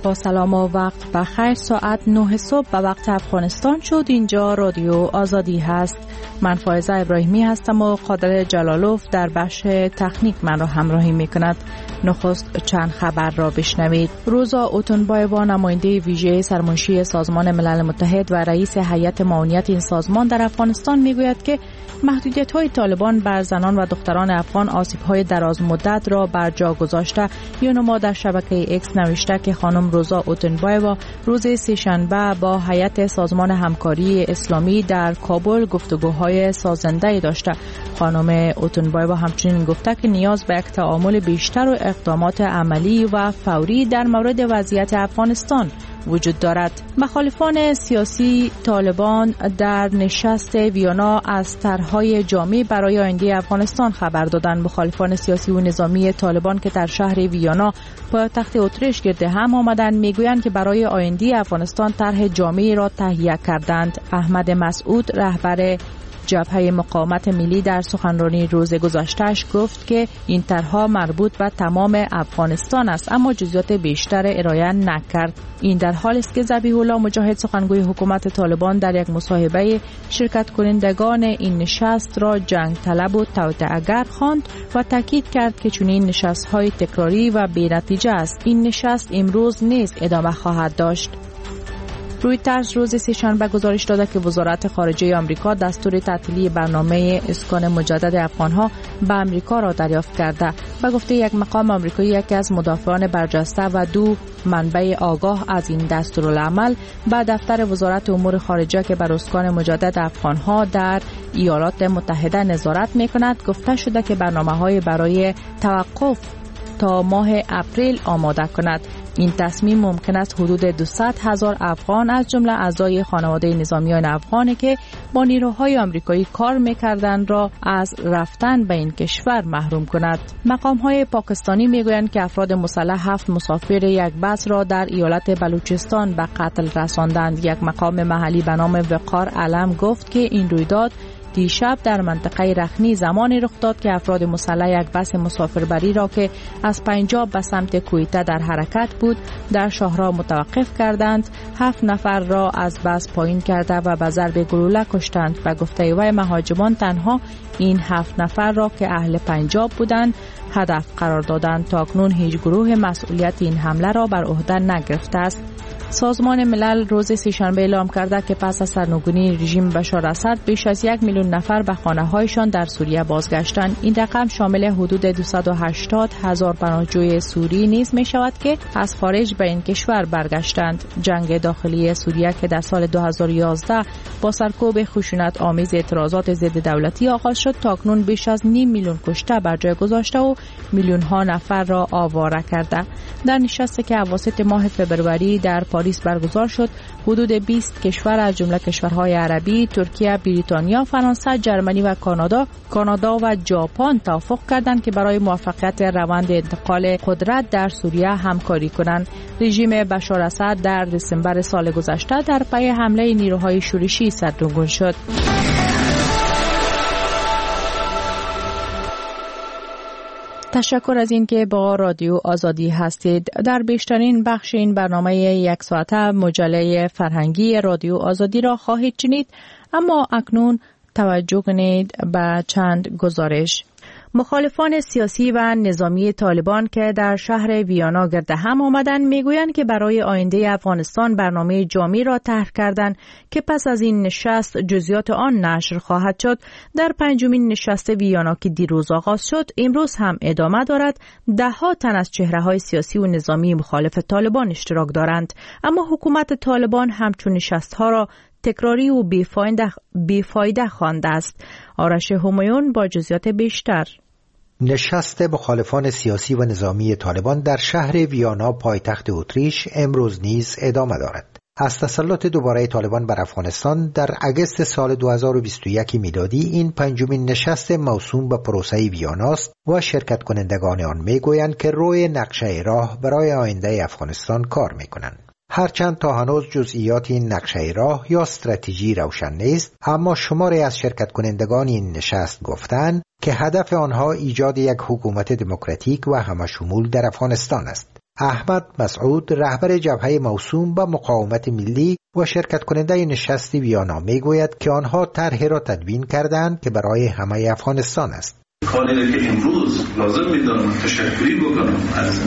با سلام و وقت بخیر. ساعت 9 صبح به وقت افغانستان شد. اینجا رادیو آزادی هست. من فائزه ابراهیمی هستم و قادر جلالوف در بخش تکنیک من را همراهی می کند. نخست چند خبر را بشنوید. روزا اوتونبایوا، نماینده ویژه سرمنشی سازمان ملل متحد و رئیس هیئت معاونیت این سازمان در افغانستان می گوید که محدودیت‌های طالبان بر زنان و دختران افغان آسیب‌های دراز مدت را بر جا گذاشته. یونما در شبکه ایکس نوشته که خانم روزا اوتونبایوا روز سه‌شنبه با هیئت سازمان همکاری اسلامی در کابل گفتگوهای سازنده داشته. خانم اوتونبایوا همچنین گفته که نیاز به یک تعامل بیشتر و اقدامات عملی و فوری در مورد وضعیت افغانستان وجود دارد. مخالفان سیاسی طالبان در نشست ویانا از طرحهای جامع برای آینده افغانستان خبر دادند. مخالفان سیاسی و نظامی طالبان که در شهر ویانا پایتخت اتریش گرد هم آمدند میگویند که برای آینده افغانستان طرح جامعی را تهیه کردند. احمد مسعود، رهبر جبهه مقاومت ملی، در سخنرانی روز گذشته‌اش گفت که این طرح‌ها مربوط به تمام افغانستان است، اما جزئیات بیشتر ارائه نکرد. این در حالی است که ذبیح الله مجاهد، سخنگوی حکومت طالبان، در یک مصاحبه شرکت کنندگان این نشست را جنگ طلب و توطئه‌گر خواند و تاکید کرد که چنین نشست‌های تکراری و بی‌نتیجه است. این نشست امروز نیز ادامه خواهد داشت. رویترز روز سه‌شنبه گزارش داده که وزارت خارجه آمریکا دستور تعطیلی برنامه اسکان مجدد افغانها به آمریکا را دریافت کرده. به گفته یک مقام آمریکایی، یکی از مدافعان برجسته و دو منبع آگاه از این دستورالعمل به دفتر وزارت امور خارجه که بر اسکان مجدد افغانها در ایالات متحده نظارت می‌کند گفته شده که برنامه‌های برای توقف تا ماه اپریل آماده کند. این تصمیم ممکن است حدود 200,000 افغان از جمله اعضای خانواده نظامیان افغانی که با نیروهای آمریکایی کار می‌کردند را از رفتن به این کشور محروم کند. مقام‌های پاکستانی می‌گویند که افراد مسلح 7 مسافر یک بس را در ایالت بلوچستان به قتل رساندند. یک مقام محلی به نام وقار علم گفت که این رویداد دیشب در منطقه رخنی زمانی رخ داد که افراد مسلح یک بس مسافربری را که از پنجاب به سمت کویته در حرکت بود در شاهراه متوقف کردند. 7 نفر را از بس پایین کرده و به ضرب گلوله کشتند. و گفته وی مهاجمان تنها این 7 نفر را که اهل پنجاب بودند هدف قرار دادند. تاکنون هیچ گروه مسئولیت این حمله را بر عهده نگرفته است. سازمان ملل روز سه‌شنبه اعلام کرده که پس از سرنگونی رژیم بشار اسد بیش از 1 میلیون نفر به خانه‌هایشان در سوریه بازگشتند. این رقم شامل حدود 280,000 پناهجوی سوری نیز می شود که از خارج به این کشور برگشتند. جنگ داخلی سوریه که در سال 2011 با سرکوب خشونت آمیز اعتراضات ضد دولتی آغاز شد، تاکنون بیش از نیم میلیون کشته بر جای گذاشته و میلیون ها نفر را آواره کرده. در نشستی که اواسط ماه فوریه در پاریس برگزار شد، حدود 20 کشور از جمله کشورهای عربی، ترکیه، بریتانیا، فرانسه، ژرمنی و کانادا و ژاپن توافق کردند که برای موفقیت روند انتقال قدرت در سوریه همکاری کنند. رژیم بشار اسد در دسامبر سال گذشته در پی حمله نیروهای شورشی سرنگون شد. تشکر از این که با رادیو آزادی هستید. در بیشترین بخش این برنامه یک ساعته مجله فرهنگی رادیو آزادی را خواهید شنید، اما اکنون توجه کنید به چند گزارش. مخالفان سیاسی و نظامی طالبان که در شهر ویانا گرد هم آمدند میگویند که برای آینده افغانستان برنامه جامعی را طرح کردند که پس از این نشست جزئیات آن نشر خواهد شد. در 5مین نشست ویانا که دیروز آغاز شد امروز هم ادامه دارد. 10 تن از چهره‌های سیاسی و نظامی مخالف طالبان اشتراک دارند، اما حکومت طالبان همچون نشست‌ها را تکراری و بیفایده خوانده است. آرش همایون با جزئیات بیشتر. نشست مخالفان سیاسی و نظامی طالبان در شهر ویانا پایتخت اتریش امروز نیز ادامه دارد. از تسلط دوباره طالبان بر افغانستان در اگست سال 2021 میلادی این 5مین نشست موسوم به پروسه ویاناست و شرکت کنندگان آن میگویند که روی نقشه راه برای آینده افغانستان کار میکنند. هرچند تا هنوز جزئیات این نقشه راه یا استراتژی روشن نیست، اما شماری از شرکت کنندگان این نشست گفتند که هدف آنها ایجاد یک حکومت دموکراتیک و همشمول در افغانستان است. احمد مسعود رهبر جبهه موسوم به مقاومت ملی و شرکت کننده نشست ویانا میگوید که آنها طرحی را تدوین کردند که برای همه افغانستان است. کاری که امروز لازم می‌دانم تشکری بکنم از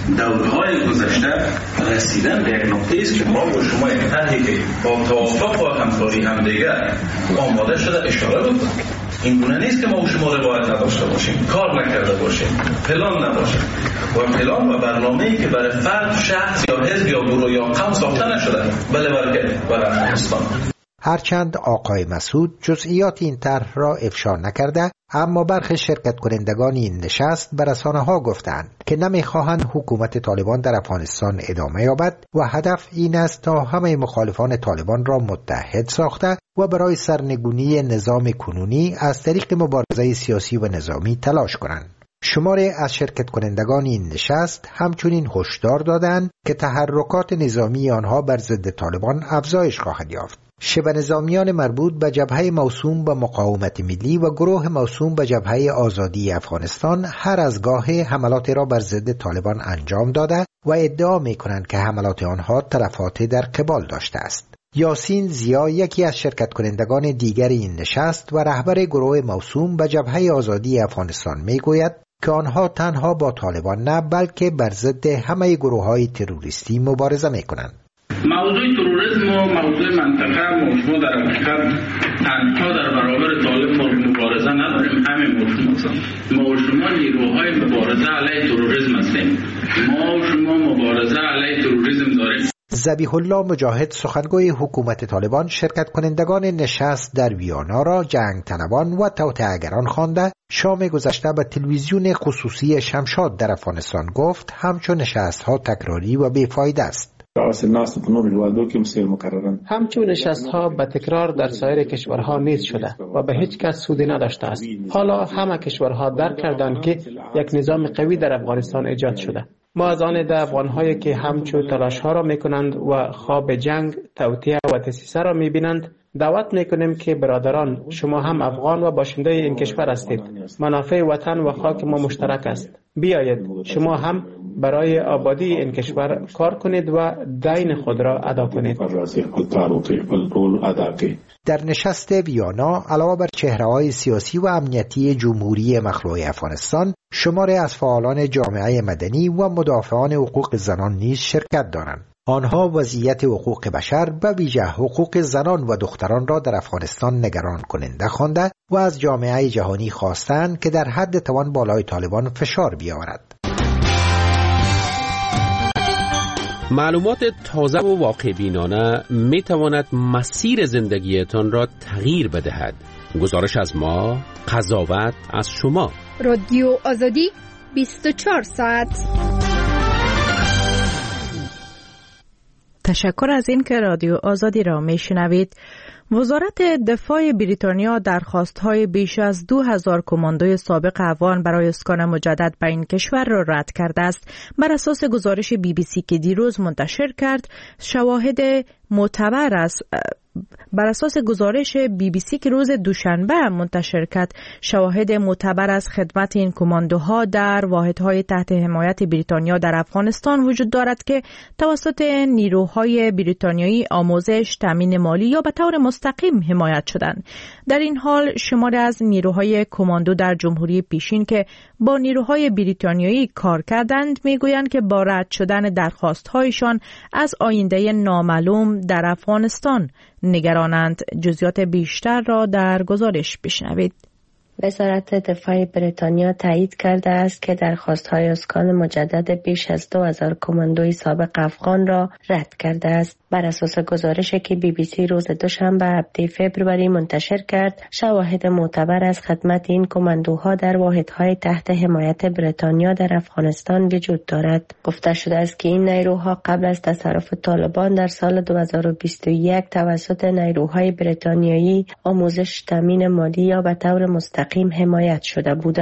دورهای گذشته رسیدن به یک نقطه است که ما و شما یک طرحی که با توافق و همکاری همدیگر آماده شده اشاره بکنیم. این گونه نیست که ما و شما روایت نداشته باشیم، کار نکرده باشیم، پلان نباشه و پلان و برنامه‌ای که برای فرد، شخص یا حزب یا گروه یا قوم ساخته نشده بله برای افغانستان. هرچند آقای مسعود جزئیات این طرح را افشا نکرده، اما برخی شرکت کنندگان این نشست به رسانه‌ها گفتند که نمی‌خواهند حکومت طالبان در افغانستان ادامه یابد و هدف این است تا همه مخالفان طالبان را متحد ساخته و برای سرنگونی نظام کنونی از طریق مبارزه سیاسی و نظامی تلاش کنند. شماری از شرکت کنندگان این نشست همچنین هشدار دادند که تحرکات نظامی آنها بر ضد طالبان افزایش خواهد یافت. شبه نظامیان مربوط به جبهه موسوم به مقاومت ملی و گروه موسوم به جبهه آزادی افغانستان هر از گاه حملات را بر ضد طالبان انجام داده و ادعا می‌کنند که حملات آنها تلفات در قبال داشته است. یاسین زیا یکی از شرکت کنندگان دیگر این نشست و رهبر گروه موسوم به جبهه آزادی افغانستان میگوید که آنها تنها با طالبان نه بلکه بر ضد همه گروه‌های تروریستی مبارزه می‌کنند. موضوع تروریسم و موضوع منطقه موضوع در حقیقت تنها در برابر طالب مبارزه نداریم، همین موضوع ما و شما نیروهای مبارزه علیه تروریسم هستیم. ما و شما مبارزه علیه تروریسم داریم. ذبیح الله مجاهد سخنگوی حکومت طالبان شرکت کنندگان نشست در ویانا را جنگ طلبان و توطئه‌گران خوانده شام گذشته به تلویزیون خصوصی شمشاد در افغانستان گفت همچون نشست‌ها تکراری و بیفایده است. همچون نشست‌ها به تکرار در سایر کشورها نیز شده و به هیچ کس سودی نداشته است. حالا همه کشورها درک کردند که یک نظام قوی در افغانستان ایجاد شده. ما از آن ده افغان‌هایی که همچون تلاش‌ها را می‌کنند و خواب جنگ، توطئه و تسیسه را می‌بینند دعوت می‌کنیم که برادران شما هم افغان و باشنده این کشور هستید. منافع وطن و خاک ما مشترک است. بیایید شما هم برای آبادی این کشور کار کنید و دین خود را ادا کنید. در نشست ویانا علاوه بر چهره‌های سیاسی و امنیتی جمهوری مخلوع افغانستان، شماری از فعالان جامعه مدنی و مدافعان حقوق زنان نیز شرکت دارند. آنها وضعیت حقوق بشر به ویژه حقوق زنان و دختران را در افغانستان نگران کننده خوانده و از جامعه جهانی خواستند که در حد توان بالای طالبان فشار بیاورد. معلومات تازه و واقع بینانه می تواند مسیر زندگیتان را تغییر بدهد. گزارش از ما، قضاوت از شما. رادیو آزادی 24 ساعت. تشکر از این که رادیو آزادی را میشنوید. وزارت دفاع بریتانیا درخواست‌های بیش از 2000 کماندوی سابق افغان برای اسکان مجدد به این کشور را رد کرده است. بر اساس گزارش BBC که دیروز منتشر کرد، شواهد معتبر است. بر اساس گزارش BBC که روز دوشنبه منتشر کرد، شواهد معتبر از خدمت این کماندوها در واحدهای تحت حمایت بریتانیا در افغانستان وجود دارد که توسط نیروهای بریتانیایی آموزش، تامین مالی یا به طور مستقیم حمایت شدند. در این حال شماری از نیروهای کماندو در جمهوری پیشین که با نیروهای بریتانیایی کار کردند میگویند که با رد شدن درخواست‌هایشان از آینده نامعلوم در افغانستان نگرانند. جزئیات بیشتر را در گزارش بشنوید. وزارت دفاع بریتانیا تایید کرده است که درخواست‌های اسکان مجدد بیش از 2000 کماندوی سابق افغان را رد کرده است. بر اساس گزارشی که BBC روز دوشنبه 7 فوریه منتشر کرد، شواهد معتبر از خدمت این کماندوها در واحدهای تحت حمایت بریتانیا در افغانستان وجود دارد. گفته شده است که این نیروها قبل از تصرف طالبان در سال 2021 توسط نیروهای بریتانیایی آموزش، تامین مالی یا به طور مستقیم حمایت شده بودند.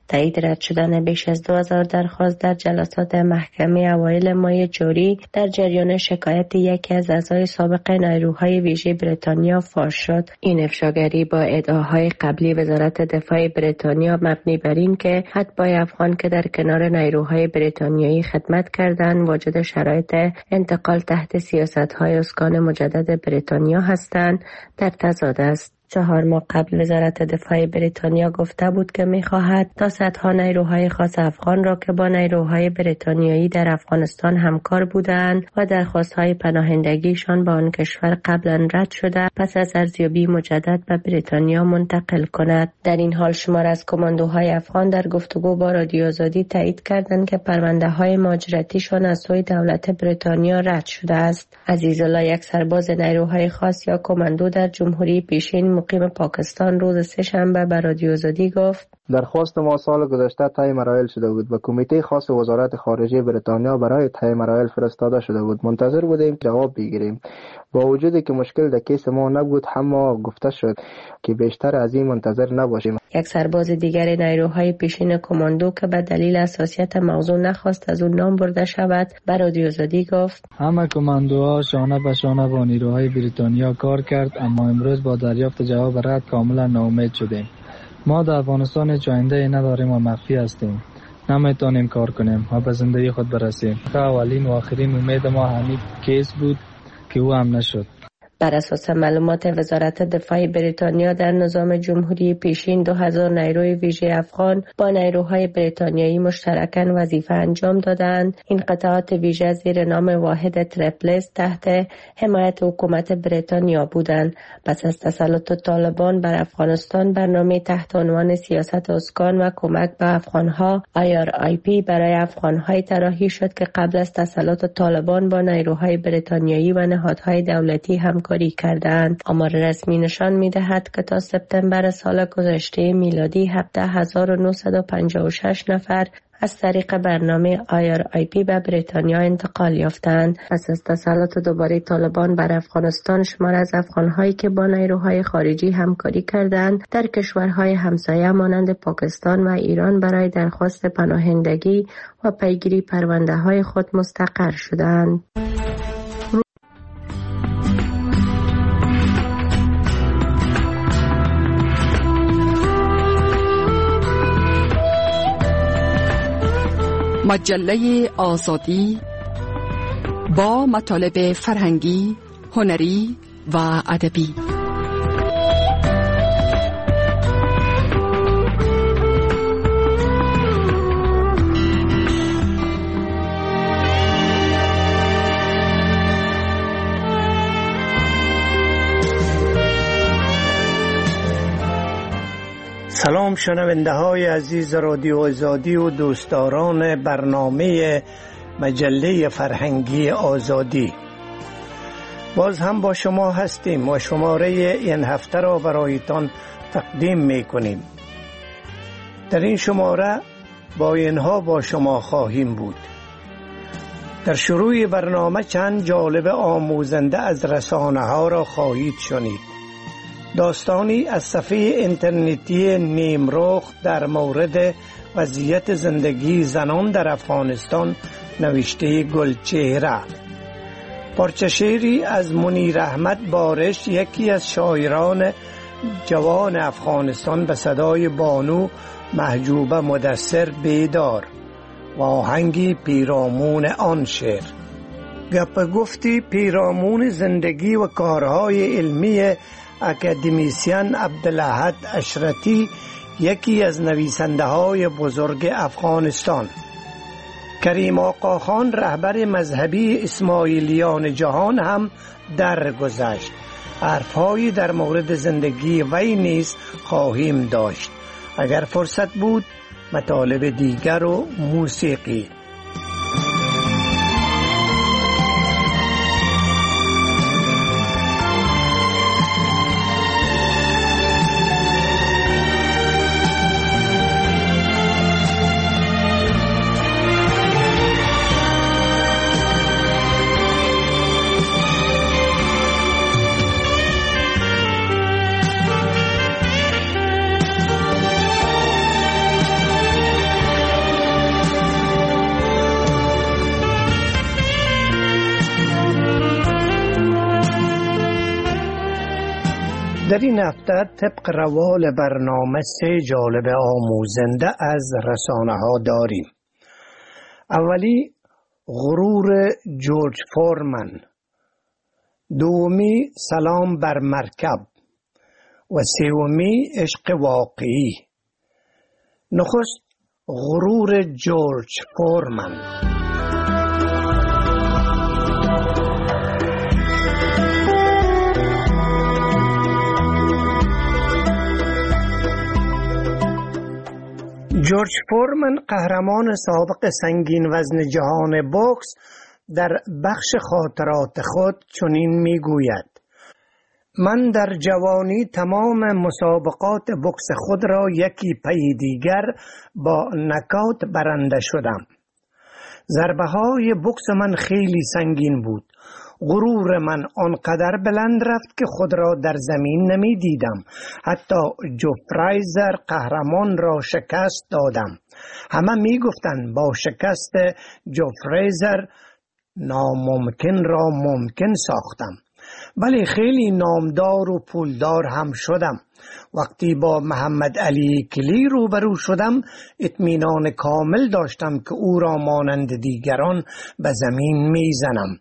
تایید رد شدن بیش از 2000 درخواست در جلسات محکمه اوایل ماه جاری در جریان شکایت یکی از اعضای سابق نیروهای ویژه بریتانیا فاش شد. این افشاگری با ادعاهای قبلی وزارت دفاع بریتانیا مبنی بر این که اتباع افغان که در کنار نیروهای بریتانیایی خدمت کردند واجد شرایط انتقال تحت سیاست‌های اسکان مجدد بریتانیا هستند در تضاد است. 4 ماه قبل وزارت دفاع بریتانیا گفته بود که می‌خواهد تا صدها نیروهای خاص افغان را که با نیروهای بریتانیایی در افغانستان همکار بودند و درخواست‌های پناهندگیشان با آن کشور قبلا رد شده پس از ارزیابی مجدد به بریتانیا منتقل کند. در این حال شمار از کماندوهای افغان در گفتگو با رادیو آزادی تایید کردند که پرونده‌های مهاجرتیشان از سوی دولت بریتانیا رد شده است. عزیزالله، یک سرباز نیروهای خاص یا کماندو در جمهوری پیشین مقیم پاکستان، روز سه‌شنبه به رادیو آزادی گفت: درخواست ما سال گذشته طی مراحل شده بود و کمیته خاص وزارت خارجه بریتانیا برای طی مراحل فرستاده شده بود. منتظر بودیم جواب بگیریم. با وجودی که مشکل در کیس ما نبود، اما گفته شد که بیشتر از این منتظر نباشیم. یک سرباز دیگر نیروهای پیشین کماندو که به دلیل حساسیت موضوع نخواست از اون نام برده شود به رادیو آزادی گفت: همه کماندوها شانه به شانه با نیروهای بریتانیا کار کرد، اما امروز با دریافت جواب رد کاملا ناامید شدیم. ما در افغانستان هیچ آینده نداریم و مخفی هستیم. نمیتونیم کار کنیم و به زندگی خود برسیم. که اولین و آخرین امید ما همین کیس بود که او هم نشد. بر اساس معلومات وزارت دفاع بریتانیا در نظام جمهوری پیشین 2000 نیروی ویژه افغان با نیروهای بریتانیایی مشترکاً وظیفه انجام دادند. این قطعات ویژه زیر نام واحد تریپلس تحت حمایت حکومت بریتانیا بودند. پس از تسلط طالبان بر افغانستان، برنامه تحت عنوان سیاست اسکان و کمک به افغانها IRIP برای افغانهای طراحی شد که قبل از تسلط طالبان با نیروهای بریتانیایی و نهادهای دولتی همکاری کردند. آمار رسمی نشان می‌دهد که تا سپتامبر سال گذشته میلادی 17956 نفر از طریق برنامه IRIP به بریتانیا انتقال یافتند. پس از تسلط دوباره طالبان بر افغانستان، شمار از افغان‌هایی که با نیروهای خارجی همکاری کردند در کشورهای همسایه مانند پاکستان و ایران برای درخواست پناهندگی و پیگیری پرونده‌های خود مستقر شدند. مجله آزادی با مطالب فرهنگی، هنری و ادبی. سلام شنونده های عزیز رادیو آزادی و دوستداران برنامه مجله فرهنگی آزادی. باز هم با شما هستیم و شماره این هفته را برایتان تقدیم می کنیم. در این شماره با اینها با شما خواهیم بود. در شروع برنامه چند جالب آموزنده از رسانه ها را خواهید شنید. داستانی از صفحه اینترنتی نیمرخ در مورد وضعیت زندگی زنان در افغانستان نوشته گلچهره. پارچه شعری از منیر احمد بارش، یکی از شاعران جوان افغانستان، به صدای بانو محجوبه مدثر بیدار و آهنگی پیرامون آن شعر. گپ گفتی پیرامون زندگی و کارهای علمی اکادمیسین عبدالاحد اشرتی، یکی از نویسنده های بزرگ افغانستان. کریم آقاخان، رهبر مذهبی اسماعیلیان جهان، هم درگذشت. حرفهایی در مورد زندگی وی نیز خواهیم داشت. اگر فرصت بود مطالب دیگر و موسیقی. در این هفته طبق روال برنامه 3 جالب آموزنده از رسانه ها داریم. اولی غرور جورج فورمن، دومی سلام بر مرکب و سومی عشق واقعی. نخست غرور جورج فورمن. جورج فورمن قهرمان سابق سنگین وزن جهان بوکس در بخش خاطرات خود چنین میگوید: من در جوانی تمام مسابقات بوکس خود را یکی پی دیگر با نکات برنده شدم. ضربه های بوکس من خیلی سنگین بود. غرور من آنقدر بلند رفت که خود را در زمین نمی دیدم. حتی جو فرایزر قهرمان را شکست دادم. همه می گفتند با شکست جو فرایزر ناممکن را ممکن ساختم. ولی خیلی نامدار و پولدار هم شدم. وقتی با محمد علی کلی روبرو شدم اطمینان کامل داشتم که او را مانند دیگران به زمین می زنم.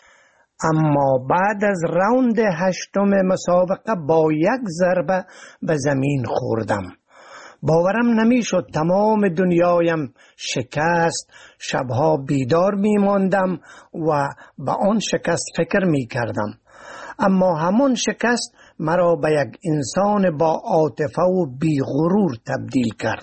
اما بعد از راوند 8 مسابقه با یک ضربه به زمین خوردم. باورم نمیشد تمام دنیایم شکست. شبها بیدار میماندم و به آن شکست فکر میکردم. اما همون شکست مرا به یک انسان با عاطفه و بیغرور تبدیل کرد.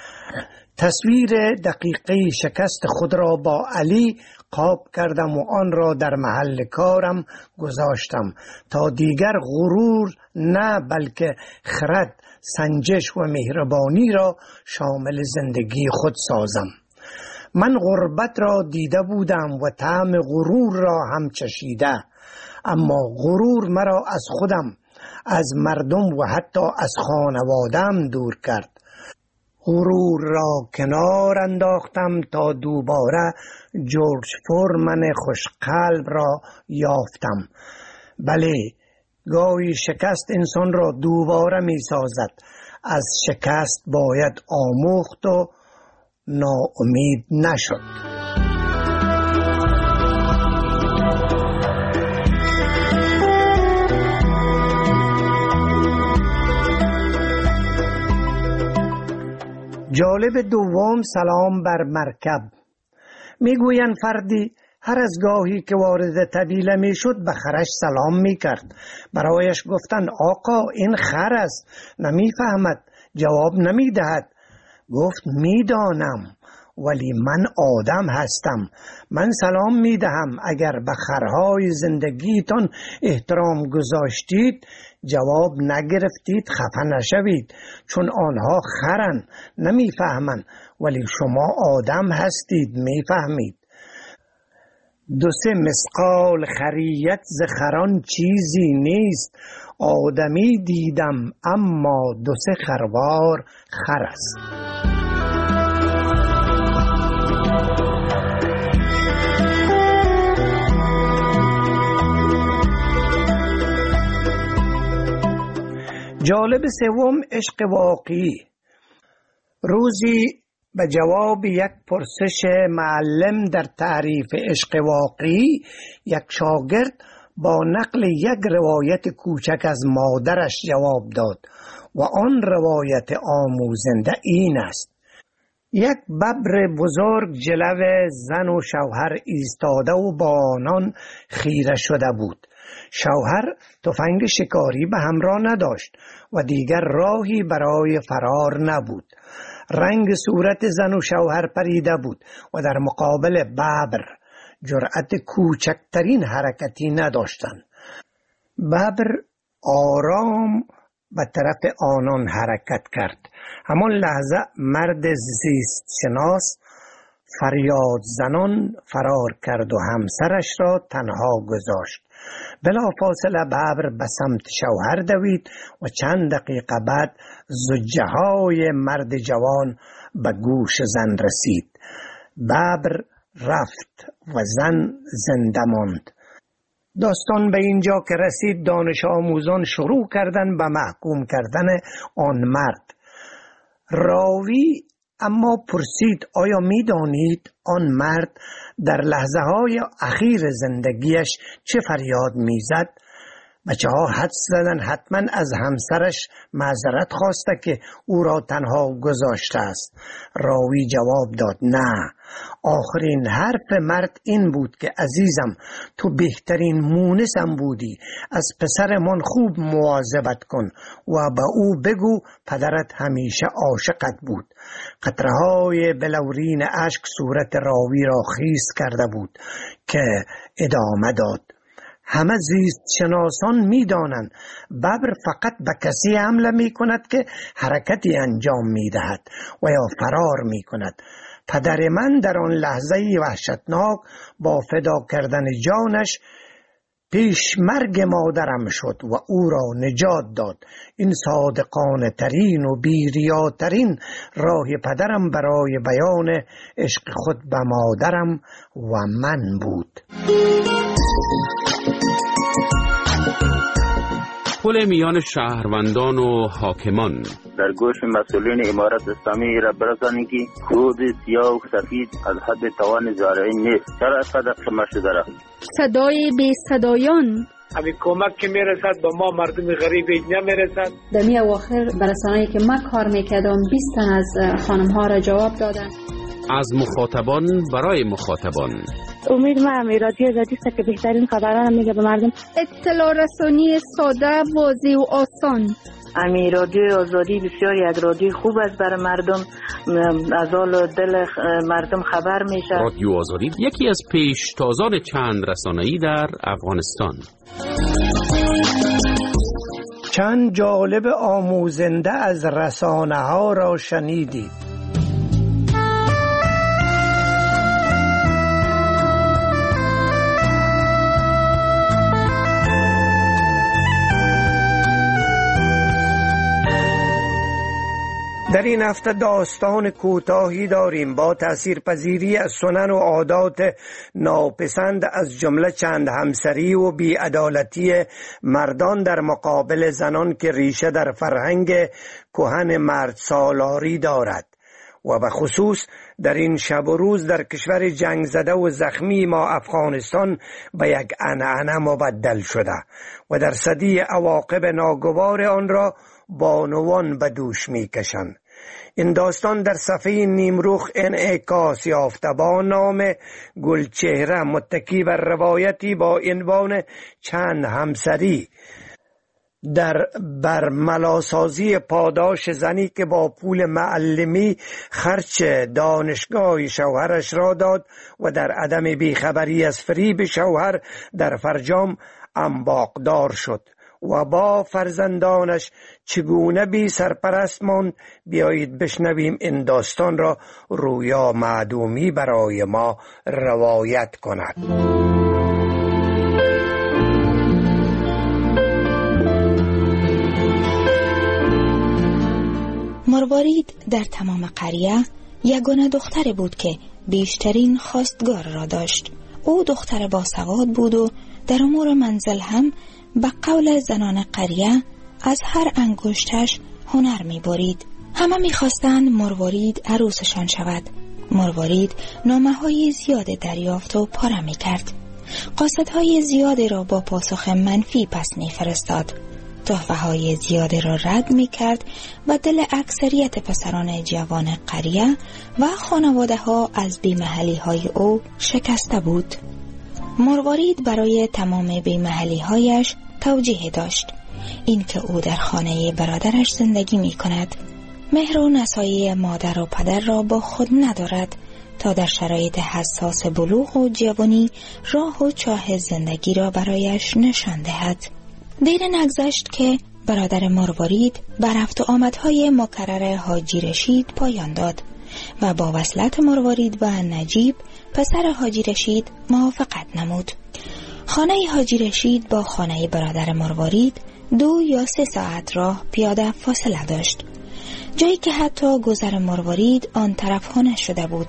تصویر دقیقه شکست خود را با علی قاب کردم و آن را در محل کارم گذاشتم تا دیگر غرور نه بلکه خرد، سنجش و مهربانی را شامل زندگی خود سازم. من غربت را دیده بودم و طعم غرور را هم چشیده، اما غرور مرا از خودم، از مردم و حتی از خانواده‌ام دور کرد. غرور را کنار انداختم تا دوباره جورج فورمن خوشقلب را یافتم. بله، گاهی شکست انسان را دوباره می سازد. از شکست باید آموخت و ناامید نشد. جالب دوم سلام بر مرکب. میگویند فردی هر از گاهی که وارد طویله میشد به خرش سلام میکرد. برایش گفتند آقا این خر است، نمیفهمد، جواب نمیدهد. گفت میدانم، ولی من آدم هستم. من سلام میدهم. اگر به خرهای زندگیتان احترام گذاشتید، جواب نگرفتید، خفه نشوید، چون آنها خرن، نمیفهمند، ولی شما آدم هستید، میفهمید. 2-3 مثقال خریت ز خران چیزی نیست. آدمی دیدم اما 2-3 خروار خر است. جالب سوم عشق واقعی. روزی به جواب یک پرسش معلم در تعریف عشق واقعی، یک شاگرد با نقل یک روایت کوچک از مادرش جواب داد و آن روایت آموزنده این است: یک ببر بزرگ جلو زن و شوهر ایستاده و با آنان خیره شده بود. شوهر تفنگ شکاری به همراه نداشت و دیگر راهی برای فرار نبود. رنگ صورت زن و شوهر پریده بود و در مقابل ببر جرأت کوچکترین حرکتی نداشتند. ببر آرام به طرف آنان حرکت کرد. همان لحظه مرد زیست شناس فریاد زنان فرار کرد و همسرش را تنها گذاشت. بلافاصله ببر به سمت شوهر دوید و چند دقیقه بعد زجه های مرد جوان به گوش زن رسید. ببر رفت و زن زنده ماند. داستان به اینجا که رسید دانش آموزان شروع کردن به محکوم کردن آن مرد. راوی اما پرسید آیا می دانید آن مرد در لحظه های اخیر زندگیش چه فریاد می زد؟ بچه ها حدس زدن حتما از همسرش معذرت خواسته که او را تنها گذاشته است. راوی جواب داد نه، آخرین حرف مرد این بود که عزیزم تو بهترین مونسم بودی، از پسرمان خوب مواظبت کن و به او بگو پدرت همیشه عاشقت بود. قطره‌های بلورین اشک صورت راوی را خیس کرده بود که ادامه داد. همه زیست شناسان می دانند ببر فقط به کسی حمله می کند که حرکتی انجام می دهد و یا فرار می کند. پدر من در آن لحظه وحشتناک با فدا کردن جانش پیش مرگ مادرم شد و او را نجات داد. این صادقانه ترین و بیریاترین راه پدرم برای بیان عشق خود به مادرم و من بود. پل میان شهروندان و حاکمان. در گوش مسئولین امارت اسلامی را برسانید که خود سیاه و سفید از حد توان زارعین نیست. چرا صدق شما شده را؟ صدای بی صدایان. همین کمک که میرسد به ما مردم غریب نمیرسد. در می اواخر برسانه‌ای که من کار میکردم 20 تن از خانم ها را جواب دادن. از مخاطبان برای مخاطبان. امید من رادیو آزادی است که بهترین خبران میگه به مردم. اطلاع رسانی ساده، واضح و آسان. رادیو آزادی بسیاری از رادیو خوب است برای مردم، از حال و دل مردم خبر میشه. رادیو آزادی یکی از پیشتازان چند رسانه‌ای در افغانستان. چند جالب آموزنده از رسانه ها را شنیدید. در این هفته داستان کوتاهی داریم با تاثیرپذیری از سنن و عادات ناپسند از جمله چند همسری و بی‌عدالتی مردان در مقابل زنان که ریشه در فرهنگ کهن مرد سالاری دارد و به خصوص در این شب و روز در کشور جنگ زده و زخمی ما افغانستان به یک عنعنه مبدل شده و در صدی عواقب ناگوار آن را بانوان به دوش می کشند. این داستان در صفحه نیمروخ انعکاس یافته با نام گلچهره، متکی بر روایتی با عنوان چند همسری در برملاسازی پاداش زنی که با پول معلمی خرچ دانشگاه شوهرش را داد و در عدم بیخبری از فریب شوهر در فرجام انباقدار شد و با فرزندانش چگونه بی سرپرست ماند. بیایید بشنویم این داستان را رویا معدومی برای ما روایت کند. مروارید در تمام قریه یگانه دختر بود که بیشترین خواستگار را داشت. او دختر باسواد بود و در امور منزل هم به قول زنان قریه از هر انگشتش هنر می برید. همه می خواستند مروارید عروسشان شود. مروارید نامه‌های زیاد دریافت و پاره می کرد. قاصدهای زیادی را با پاسخ منفی پس می فرستاد. تحفه‌های زیادی را رد می کرد و دل اکثریت پسران جوان قریه و خانواده ها از بیمحلی های او شکسته بود. مروارید برای تمام بیمحلی هایش توجیه داشت، این که او در خانه برادرش زندگی می کند. مهر و نصایح مادر و پدر را با خود ندارد تا در شرایط حساس بلوغ و جوانی راه و چاه زندگی را برایش نشان دهد. دیر نگذشت که برادر مروارید به رفت و آمدهای مکرر حاجی رشید پایان داد و با وصلت مروارید و نجیب پسر حاجی رشید موافقت نمود. خانه حاجی رشید با خانه برادر مروارید 2 یا 3 ساعت راه پیاده فاصله داشت، جایی که حتی گذر مروارید آن طرف ها نشده بود.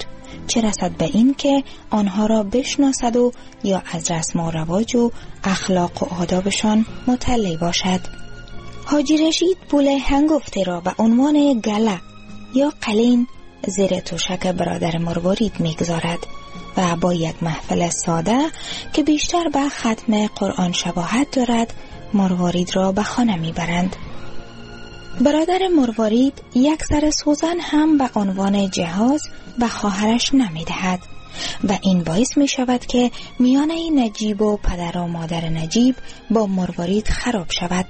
چه رسد به این که آنها را بشناسد و یا از رسم و رواج و اخلاق و آدابشان مطلع باشد. حاجی رشید بوله هنگفته را به عنوان گله یا قلین زیر توشک برادر مروارید میگذارد و با یک محفل ساده که بیشتر به ختم قرآن شباهت دارد مروارید را به خانه میبرند. برادر مروارید یک سر سوزن هم به عنوان جهاز به خواهرش نمیدهد و این باعث می شود که میانه نجیب و پدر و مادر نجیب با مروارید خراب شود.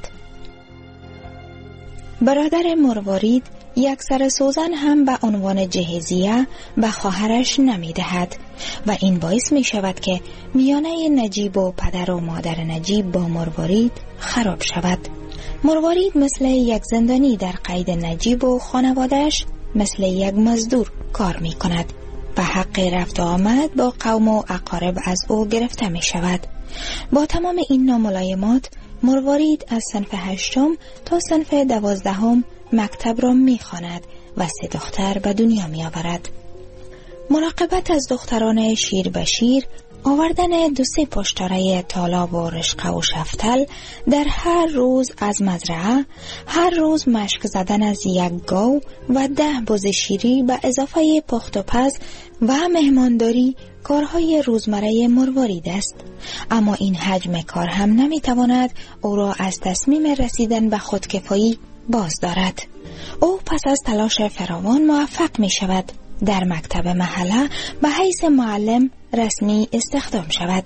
برادر مروارید یک سر سوزن هم به عنوان جهیزیه به خواهرش نمیدهد و این باعث می شود که میانه نجیب و پدر و مادر نجیب با مروارید خراب شود. مروارید مثل یک زندانی در قید نجیب و خانوادهش مثل یک مزدور کار می کند و حق رفت و آمد با قوم و اقارب از او گرفته می شود. با تمام این ناملایمات مروارید از صنف 8 تا صنف 12 مکتب را می خواند و 3 دختر به دنیا می آورد. مراقبت از دختران شیر به شیر، آوردن 2-3 پشتاره طالاب و رشقه و شفتل در هر روز از مزرعه، هر روز مشک زدن از 1 گاو و 10 بز شیری به اضافه پخت و پز و مهمانداری کارهای روزمره مروارید است. اما این حجم کار هم نمیتواند او را از تصمیم رسیدن به خودکفایی باز دارد. او پس از تلاش فراوان موفق می شود در مکتب محله به حیث معلم رسمی استخدام شود.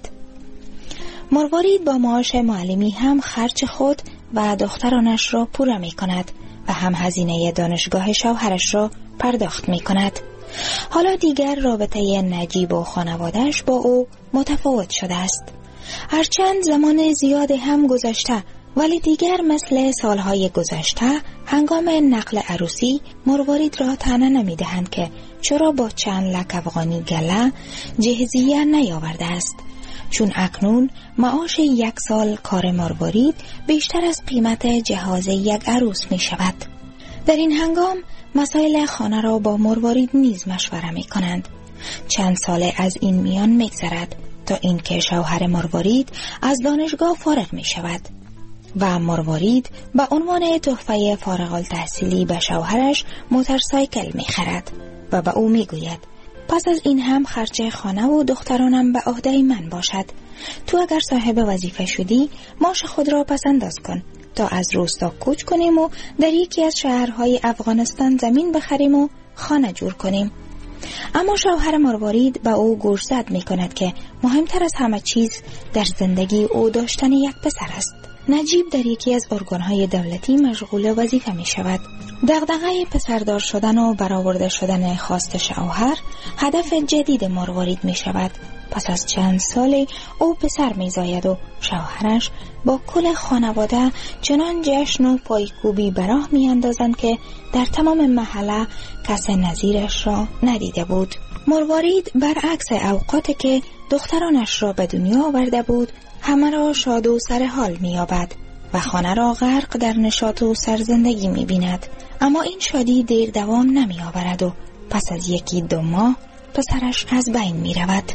مروارید با معاش معلمی هم خرج خود و دخترانش را پوره می کند و هم هزینه دانشگاه شوهرش را پرداخت می کند. حالا دیگر رابطه نجیب و خانوادهش با او متفاوت شده است. هرچند زمان زیاد هم گذشته ولی دیگر مثل سالهای گذشته هنگام نقل عروسی مروارید را طعنه نمی‌دهند که چرا با چند لک افغانی گله جهیزیه نیاورده است، چون اکنون معاش 1 سال کار مروارید بیشتر از قیمت جهاز یک عروس می شود. در این هنگام مسائل خانه را با مروارید نیز مشوره می کنند. چند ساله از این میان می‌گذرد تا اینکه شوهر مروارید از دانشگاه فارغ می شود و مروارید به عنوان تحفه فارغ التحصیلی به شوهرش موتورسایکل می خرد و به او می گوید پس از این هم خرج خانه و دخترانم به عهده من باشد. تو اگر صاحب وظیفه شدی معاش خود را پس انداز کن تا از روستا کوچ کنیم و در یکی از شهرهای افغانستان زمین بخریم و خانه جور کنیم. اما شوهر مروارید به او گوشزد می کند که مهمتر از همه چیز در زندگی او داشتن یک پسر است. نجیب در یکی از ارگانهای دولتی مشغول وظیفه می شود. دغدغه پسردار شدن و برآورده شدن خواست شوهر هدف جدید مروارید می شود. پس از چند سال او پسر می زاید و شوهرش با کل خانواده چنان جشن و پایکوبی براه می اندازند که در تمام محله کس نظیرش را ندیده بود. مروارید برعکس اوقاتی که دخترانش را به دنیا آورده بود همه را شاد و سر حال می یابد و خانه را غرق در نشاط و سرزندگی می بیند. اما این شادی دیر دوام نمی آورد و پس از 1-2 ماه پسرش از بین می رود.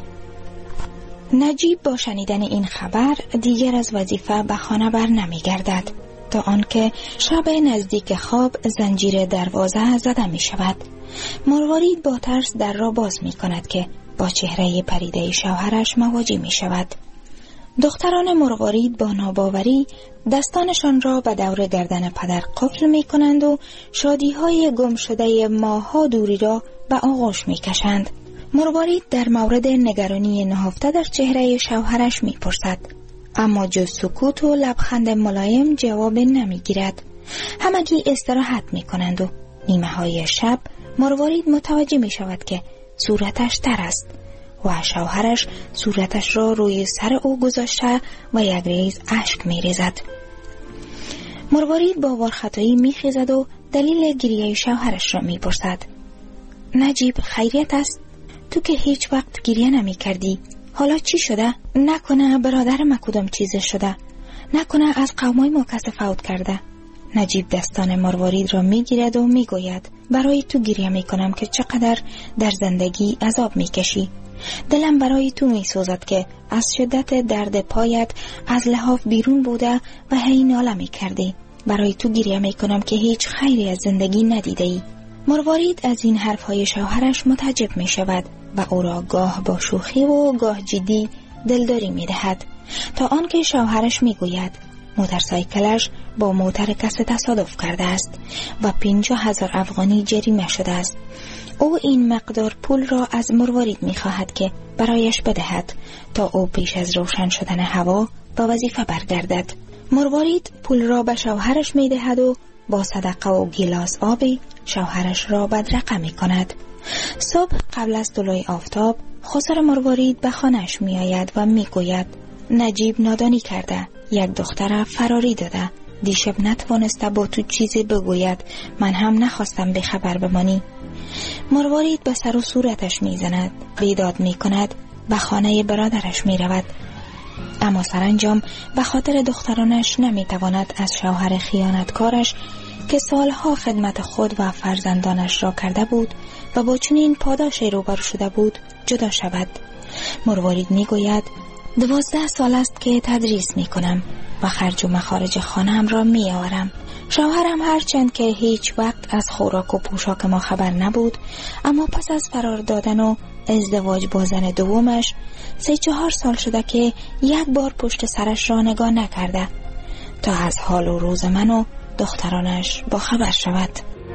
نجیب با شنیدن این خبر دیگر از وظیفه به خانه بر نمی گردد تا آنکه شب نزدیک خواب زنجیر دروازه زده می شود. مروارید با ترس در را باز می کند که با چهره پریده شوهرش مواجه می شود. دختران مروارید با ناباوری دستانشان را به دور گردن پدر قفل می کنند و شادی‌های گم شده ماه‌ها دوری را به آغوش می کشند. مروارید در مورد نگرانی نهفته در چهره شوهرش می پرسد، اما جز سکوت و لبخند ملایم جواب نمی گیرد. همگی استراحت می کنند و نیمه های شب مروارید متوجه می شود که صورتش تر است و شوهرش صورتش را روی سر او گذاشته و یک ریز اشک می ریزد. مروارید با وارخطایی می خیزد و دلیل گریه شوهرش را می پرسد. نجیب خیریت است؟ تو که هیچ وقت گریه نمی کردی، حالا چی شده؟ نکنه برادر ما کدام چیز شده؟ نکنه از قومای ما کس فوت کرده؟ نجیب دستان مروارید را میگیرد و میگوید برای تو گریه میکنم که چقدر در زندگی عذاب میکشی. دلم برای تو میسوزد که از شدت درد پایت از لحاف بیرون بوده و هی ناله میکردی. برای تو گریه میکنم که هیچ خیری از زندگی ندیده ای. مروارید از این حرفهای شوهرش متعجب میشود و او را گاه با شوخی و گاه جدی دلداری میدهد، تا آنکه شوهرش میگوید موتورسایکلش با موتر کسی تصادف کرده است و 50,000 افغانی جریمه شده است. او این مقدار پول را از مروارید میخواهد که برایش بدهد تا او پیش از روشن شدن هوا به وظیفه برگردد. مروارید پول را به شوهرش میدهد و با صدقه و گیلاس آبی شوهرش را بدرقه میکند. صبح قبل از طلوع آفتاب خسر مروارید به خانه‌اش میآید و میگوید نجیب نادانی کرده، یک دختر فراری داده، دیشب نتوانسته با تو چیزی بگوید، من هم نخواستم به خبر بمانی. مروارید به سر و صورتش میزند، بیداد میکند، به خانه برادرش میرود، اما سرانجام به خاطر دخترانش نمیتواند از شوهر خیانتکارش که سالها خدمت خود و فرزندانش را کرده بود و با چنین پاداشی روبرو شده بود جدا شود. مروارید میگوید 12 سال است که تدریس میکنم و خرج و مخارج خانه‌ام را میآورم. شوهرم هرچند که هیچ وقت از خوراک و پوشاک ما خبر نبود، اما پس از فرار دادن و ازدواج با زن دومش 3-4 سال شده که یک بار پشت سرش را نگاه نکرده تا از حال و روز من و دخترانش با خبر شود.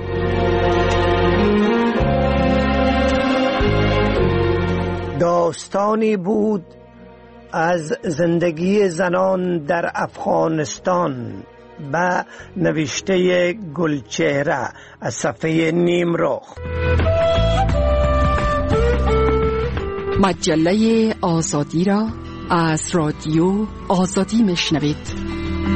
داستانی بود از زندگی زنان در افغانستان به نوشته گلچهره از صفحه نیمرخ. مجله آزادی را از رادیو آزادی میشنوید.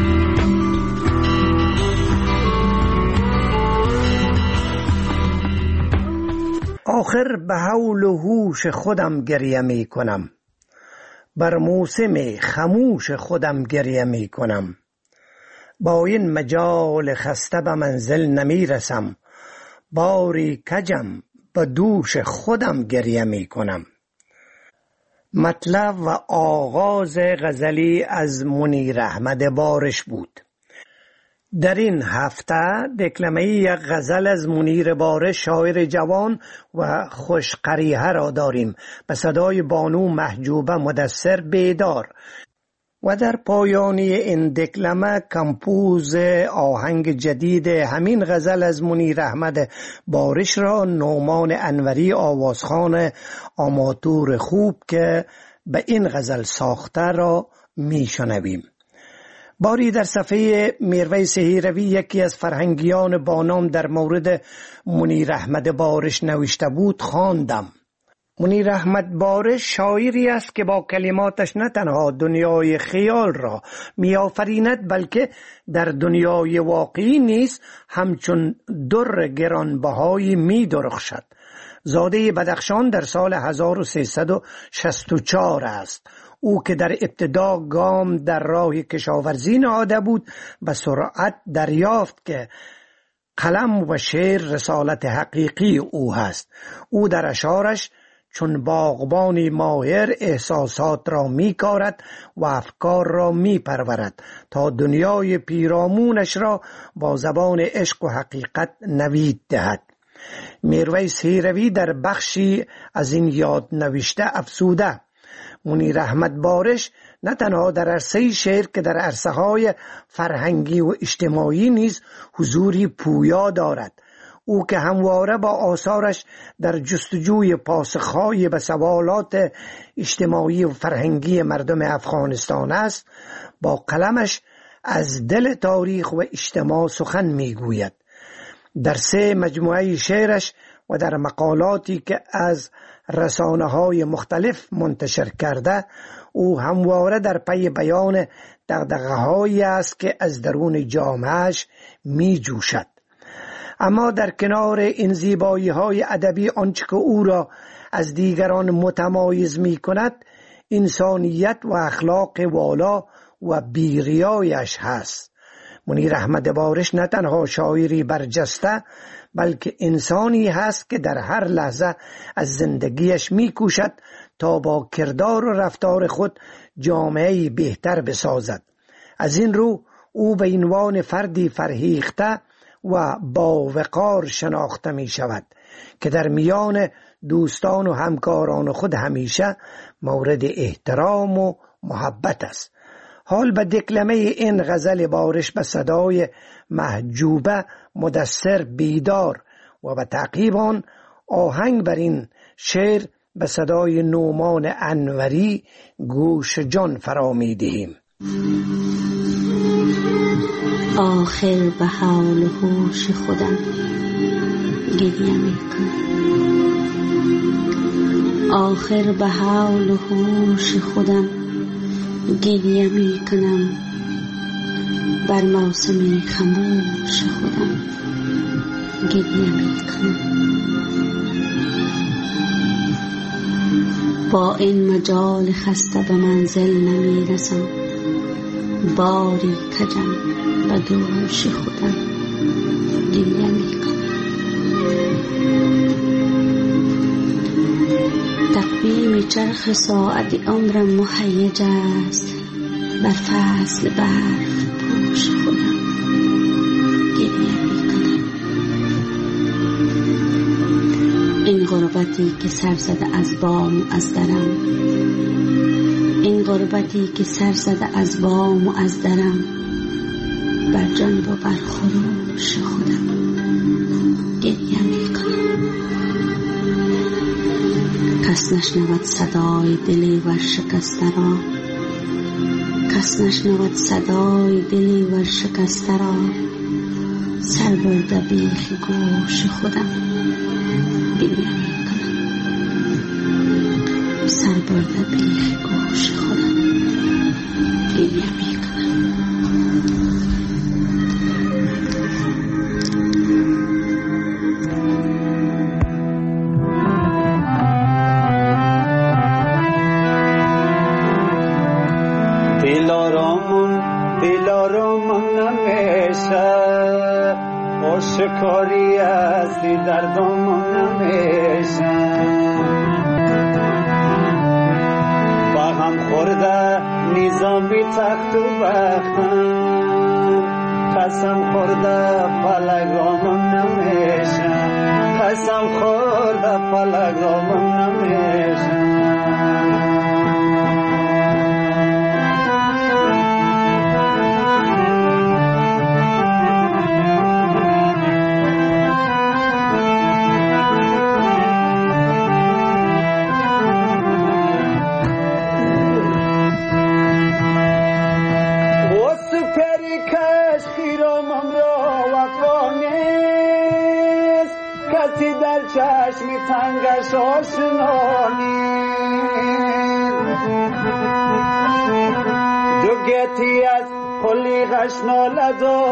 آخر به حول و هوش خودم گریه می کنم، بر موسم خموش خودم گریه می کنم. با این مجال خسته به منزل نمی رسم، باری کجم به دوش خودم گریه می کنم. مطلب و آغاز غزلی از منیر احمد بارش بود. در این هفته دکلمه یک غزل از منیر بارش شاعر جوان و خوشقریحه را داریم به صدای بانو محجوبه مدثر بیدار، و در پایانی این دکلمه کمپوز آهنگ جدید همین غزل از منیر احمد بارش را نومان انوری آوازخوان آماتور خوب که به این غزل ساخته را میشنویم. باری در صفحه میرویس هیروی یکی از فرهنگیان بانام در مورد منیر احمد بارش نوشته بود خواندم. منیر احمد بارش شاعری است که با کلماتش نه تنها دنیای خیال را میآفریند، بلکه در دنیای واقعی نیز همچون در گرانبهایی میدرخشد. زاده بدخشان در سال 1364 است. او که در ابتدا گام در راه کشاورزی نهاده بود، به سرعت دریافت که قلم و شعر رسالت حقیقی او هست. او در اشعارش چون باغبانی ماهر احساسات را می‌کارد و افکار را می‌پرورد تا دنیای پیرامونش را با زبان عشق و حقیقت نوید دهد. میرویس هیروی در بخشی از این یاد نوشته افزوده: منیر احمد بارش نه تنها در عرصه شعر که در عرصه‌های فرهنگی و اجتماعی نیز حضوری پویا دارد. او که همواره با آثارش در جستجوی پاسخ‌های به سوالات اجتماعی و فرهنگی مردم افغانستان است، با قلمش از دل تاریخ و اجتماع سخن میگوید. در 3 مجموعه شعرش و در مقالاتی که از رسانه‌های مختلف منتشر کرده، او همواره در پی بیان دغدغه‌هایی است که از درون جامعه‌اش می‌جوشد. اما در کنار این زیبایی‌های ادبی، آنچه که او را از دیگران متمایز می‌کند انسانیت و اخلاق والا و بی‌ریایش هست. منیر احمد بارش نه تنها شاعری برجسته بلکه انسانی هست که در هر لحظه از زندگیش میکوشد تا با کردار و رفتار خود جامعه بهتر بسازد. از این رو او به عنوان فردی فرهیخته و با وقار شناخته می شود که در میان دوستان و همکاران خود همیشه مورد احترام و محبت است. حال به دکلمه این غزل بارش به صدای محجوبه مدثر بیدار و به تعقیب آن آهنگ بر این شعر به صدای نومان انوری گوش جان فرا می دهیم. آخر به حال و هوش خودم گریه می کنم. آخر به حال و هوش خودم گریه می کنم. بر موسم خموش خودم گریه می کنم. با این مجال خسته به منزل نمی رسم. باری کجم به دوش خودم گریه می کنم. تقویم چرخ ساعت عمرم مهیج است. بر فصل برف پوش خودم گریه می کنم. این غربتی که سر زده از بام از درم، این غربتی که سر زده از بام و از درم، بر جان و بر خروش خودم گریه می کنم. کس نشنود صدای دلی ورشکسته را، کس نشنود صدای دلی ورشکسته را. سر برده بیخ گوش خودم گریه می کنم. سر برده بیخ گوش خودم گریه می کنم. دلارامون نمیشه آشکاری هستی دردامون نمیشه. با هم خورده نظامی تخت و بختم، قسم خورده پلگامون نمیشه، قسم خورده پلگامون نمیشه. چشمی تنگش آشنا نیست، دو گتی از کلی غشناله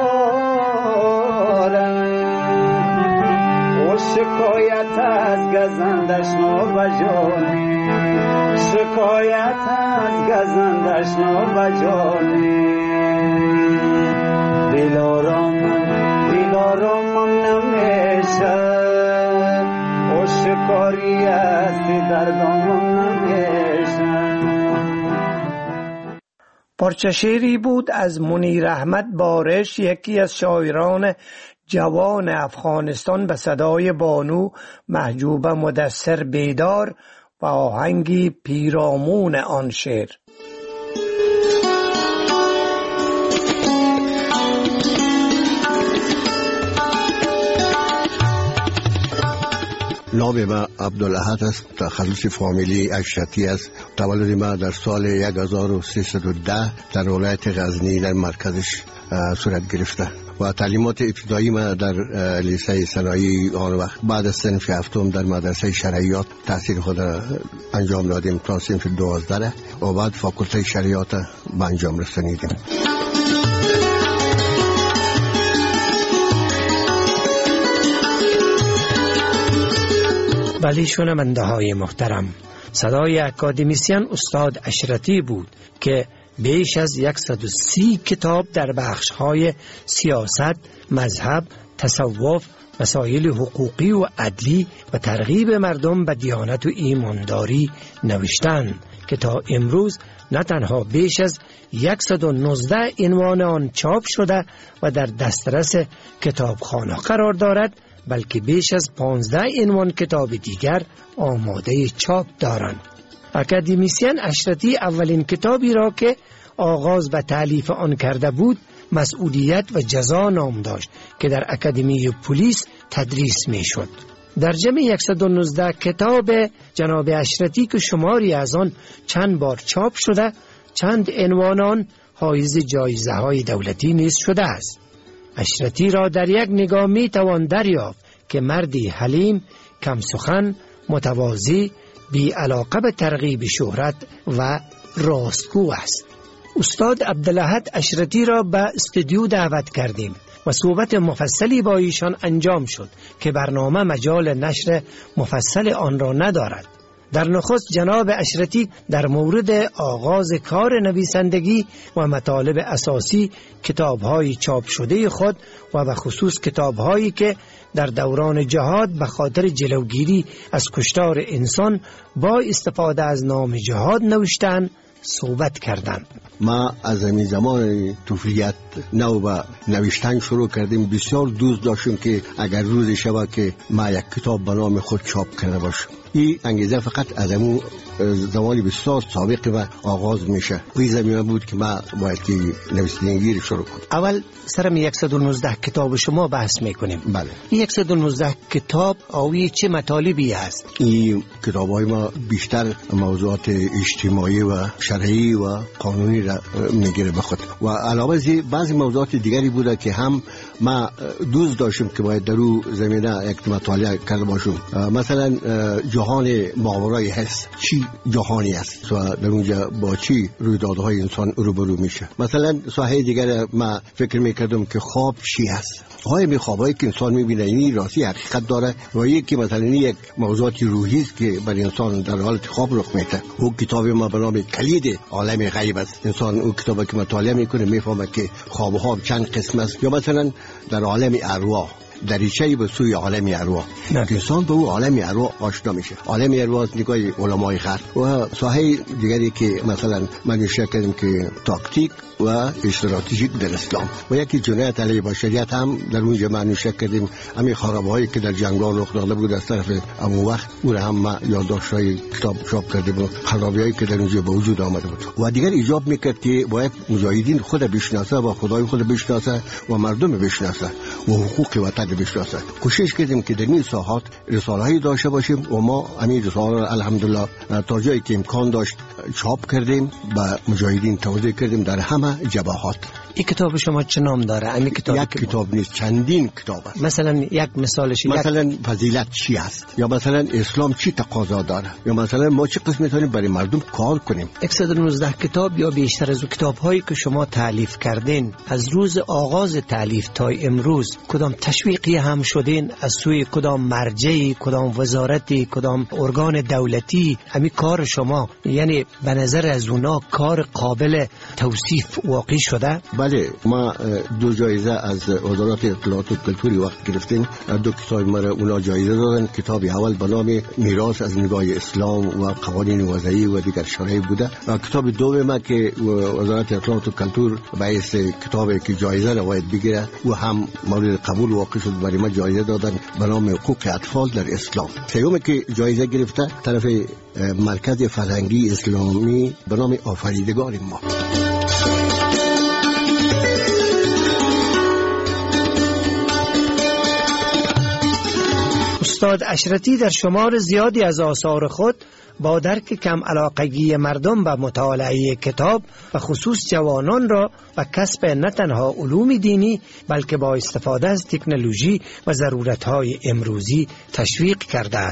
دارم. و شکایت از گزندش نابجانی، شکایت از گزندش نابجانی. دلارامم نمیشه شکاری هستی دردامون نمیشه. پارچه شعری بود از منیر احمد بارش، یکی از شاعران جوان افغانستان، به صدای بانو محجوبه مدثر بیدار و آهنگی پیرامون آن شعر. نام ما عبدالاحد است، تخصص فامیلی اشرتی است. تولد ما در سال 1310 در ولایت غزنی در مرکزش صورت گرفته و تعلیمات ابتدایی ما در لیسه صنایعی آن وقت بعد از صنف هفتم در مدرسه شرعیات تحصیل خود انجام دادیم تا صنف 12 و بعد فاکولته شریعت به انجام رسانیدیم. ولی شنونده های محترم، صدای اکادمیسین استاد اشرتی بود که بیش از 130 کتاب در بخش‌های سیاست، مذهب، تصوف، مسائل حقوقی و عدلی و ترغیب مردم به دیانت و ایمانداری نوشتند که تا امروز نه تنها بیش از 119 عنوان آن چاپ شده و در دسترس کتابخانه قرار دارد، بلکه بیش از 15 عنوان کتاب دیگر آماده چاپ دارند. اکادمیسین اشرتی اولین کتابی را که آغاز به تالیف آن کرده بود مسئولیت و جزا نام داشت که در اکادمی پلیس تدریس می شد. در جمع 119 کتاب جناب اشرتی که شماری از آن چند بار چاپ شده، چند عنوان آن حایز جایزه های دولتی نیز شده است. اشرتی را در یک نگاه می توان دریافت که مردی حلیم، کم سخن، متواضع، بی علاقه به ترغیب شهرت و راستگو است. استاد عبدالاحد اشرتی را به استودیو دعوت کردیم و صحبت مفصلی با ایشان انجام شد که برنامه مجال نشر مفصل آن را ندارد. در نخست جناب اشرتی در مورد آغاز کار نویسندگی و مطالب اساسی کتاب‌های چاپ شده خود و به خصوص کتاب‌هایی که در دوران جهاد به خاطر جلوگیری از کشتار انسان با استفاده از نام جهاد نوشتند صحبت کردند. ما از همین زمان طفولیت نو به نوشتن شروع کردیم. بسیار دوست داشتیم که اگر روزی شود که ما یک کتاب به نام خود چاپ کرده باشم. این انگیزه فقط از همون زمانی بسیار سابق و آغاز میشه. این زمینه بود که ما باید که نویسندگی شروع کنیم. اول سرم 119 کتاب شما بحث میکنیم. بله. 119 کتاب آوی چه مطالبی هست؟ این کتاب‌های ما بیشتر موضوعات اجتماعی و شرعی و قانونی را میگیره به خود و علاوه از بعضی موضوعات دیگری بوده که هم ما دوست داشتیم که باید در اون زمینه یک مطالعه کرده باشیم. مثلا جهان ماورای حس چی جهانی است و در اونجا با چی رویدادهای انسان روبرو میشه. مثلا ساحه دیگر ما فکر میکردم که خواب چی است. های خوابایی که انسان میبینه این راستی حقیقت داره و یکی مثلا یک موضوعات روحی است که بر انسان در حالت خواب رخ میده. او کتاب ما به نام کلید عالم غیب است. انسان او کتابی که مطالعه میکنه میفهمه که خواب چند قسم است. یا مثلا در عالم ارواح دریچه‌ای به سوی عالم ارواح که انسان به او عالم ارواح آشنا میشه. عالم ارواح از نگاه علمای غرب و ساحه دیگری که مثلا من نوشته کردم که تاکتیک و استراتژیک در اسلام و یکی جنایت علیه بشریت هم در اونجا من نوشته کردیم. همین خرابهایی که در جنگل رخ داده بود از طرف اون وقت اون هم ما یادداشت‌های کتاب چاپ کردیم و خرابی‌هایی که در اونجا به وجود آمده بود و دیگر ایجاب میکرد که باید مجاهدین خود بشناسه و خدای خود بشناسه و مردم بشناسه و حقوق وطن بشناسه. کوشش کردیم که در این ساحات رساله‌ای داشته باشیم و ما همین رساله را الحمدلله تا جایی که امکان داشت چاپ کردیم و مجاهدین توضیح کردیم در همه جبهات. این کتاب شما چه نام داره؟ یک کتاب نیست، چندین کتاب است. مثلا یک مثالش مثلا فضیلت چی است، یا مثلا اسلام چی تقاضا داره، یا مثلا ما چه قسم میتونیم برای مردم کار کنیم. 119 کتاب یا بیشتر از کتاب‌هایی که شما تالیف کردین از روز آغاز تالیف تا امروز کدام تشویقی هم شدین از سوی کدام مرجعی، کدام وزارتی، کدام ارگان دولتی؟ همین کار شما یعنی به نظر از اونا کار قابل توصیف واقع شده؟ بله، ما 2 جایزه از وزارت اطلاعات و کلتوری وقت گرفتیم. 2 کتاب ما را اونا جایزه دادن. کتاب اول به نام میراث از نگاه اسلام و قوانین وضعی و دیگر شرایع بوده. کتاب دوم ما که وزارت اطلاعات و کلتور باعث کتابی که جایزه را باید بگیره و هم مورد قبول واقع شد، برای ما جایزه دادن به نام حقوق اطفال در اسلام. سومی که جایزه گرفته طرف مرکز فرهنگی اسلامی به نام آفریدگار ما. استاد اشرتی در شمار زیادی از آثار خود با درک کم علاقگی مردم به مطالعه کتاب و خصوص جوانان را و کسب نه تنها علوم دینی بلکه با استفاده از تکنولوژی و ضرورت‌های امروزی تشویق کرده است.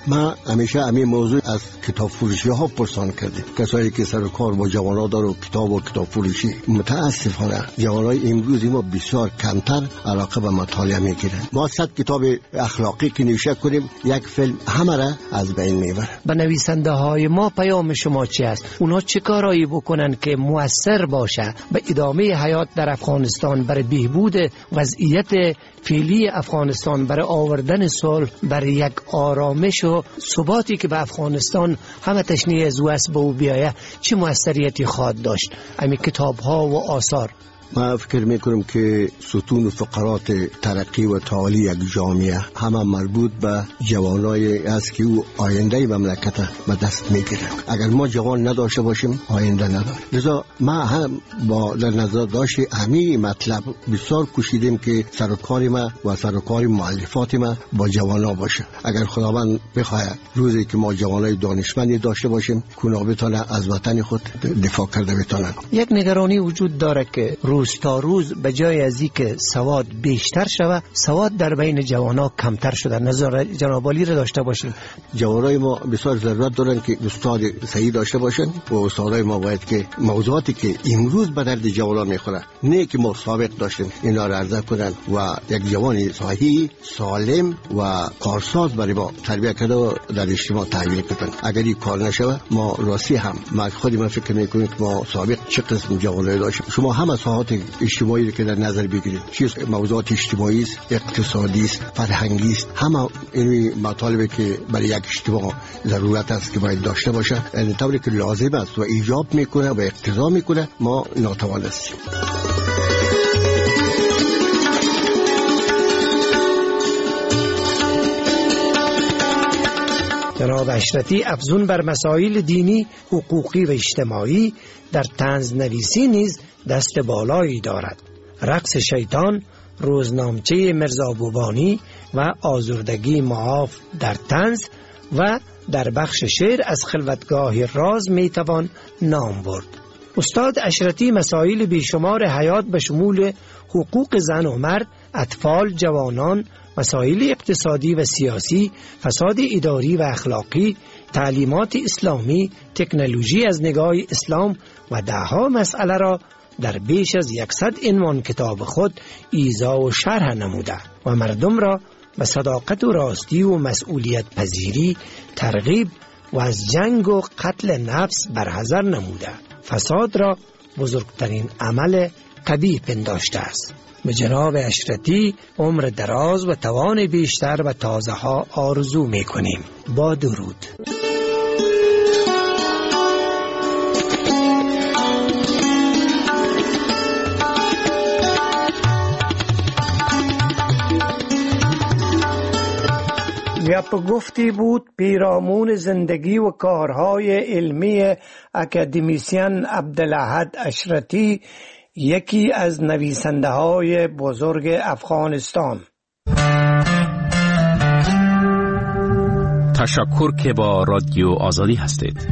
ما همیشه همین موضوع از کتاب فروشی ها پرسان کردیم. کسایی که سر کار با جوانان داره و کتاب فروشی، متاسفانه جوانای امروزی ما بسیار کمتر علاقه به مطالعه میگیرن. ما 100 کتاب اخلاقی که نوشته کنیم، یک فیلم همه را از بین میبره. به نویسنده های ما پیام شما چی است؟ اونا چه کارایی بکنن که مؤثر باشه به ادامه حیات در افغانستان، برای بهبود وضعیت فعلی افغانستان، برای آوردن صلح، برای یک آرامش و ثباتی که به افغانستان همه تشنیع از واسه به او بیایه، چه مؤثریتی خواهد داشت همین کتاب ها و آثار؟ ما فکر میکنم که ستون و فقرات ترقی و تعالی یک جامعه همه مربوط به جوانای است که او آینده مملکت به دست میگیره. اگر ما جوان نداشته باشیم آینده نداره. لذا ما هم با در نظر داشت همین مطلب بسیار کوشیدیم که سرکار ما و سرکار مؤلفات ما با جوانا باشه. اگر خداوند بخواهد روزی که ما جوانای دانشمندی داشته باشیم، کونا بتونه از وطن خود دفاع کرده بتونن. یک نگرانی وجود داره که روز تا روز به جای از اینکه سواد بیشتر شود، سواد در بین جوانا کمتر شده. نظر جناب عالی را داشته باشیم. جوانای ما بسیار ضرورت دارن که استاد صحیح داشته باشن و استادای ما باید که موضوعاتی که امروز به درد جوانا میخوره، نه که ما سابق داشتیم، اینا را عرضه کنن و یک جوان صحیح، سالم و کارساز برای ما تربیت کرده و در اجتماع تحویل کنن. اگر این کار نشود، ما راستی هم ما خودی من فکر میکنیم که ما سابق چه قسم جوانای داشتیم. شما هم ساحات اجتماعی که در نظر بگیرید، چیز موضوعات اجتماعی است، اقتصادی است، فرهنگی است، همه این مطالبی که برای یک اجتماع ضرورت است که باید داشته باشه، یعنی طوری که لازم است و ایجاب میکنه و اقتضا میکنه، ما ناتوان هستیم. جناب اشرتی افزون بر مسائل دینی، حقوقی و اجتماعی در طنز نویسی نیز دست بالایی دارد. رقص شیطان، روزنامچه مرزا بوبانی و آزردگی معاف در طنز و در بخش شعر از خلوتگاه راز میتوان نام برد. استاد اشرتی مسائل بیشمار حیات به شمول حقوق زن و مرد، اطفال، جوانان، مسائل اقتصادی و سیاسی، فساد اداری و اخلاقی، تعلیمات اسلامی، تکنولوژی از نگاه اسلام و دهها مسئله را در بیش از 100 عنوان کتاب خود ایضاح و شرح نموده و مردم را به صداقت و راستی و مسئولیت پذیری ترغیب و از جنگ و قتل نفس برحذر نموده. فساد را بزرگترین عمل قبیح پنداشته است. به جناب اشرتی عمر دراز و توان بیشتر و تازه ها آرزو می کنیم. با درود. گپ گفتی بود پیرامون زندگی و کارهای علمی اکادمیسین عبدالاحد اشرتی، یکی از نویسنده های بزرگ افغانستان. تشکر که با رادیو آزادی هستید.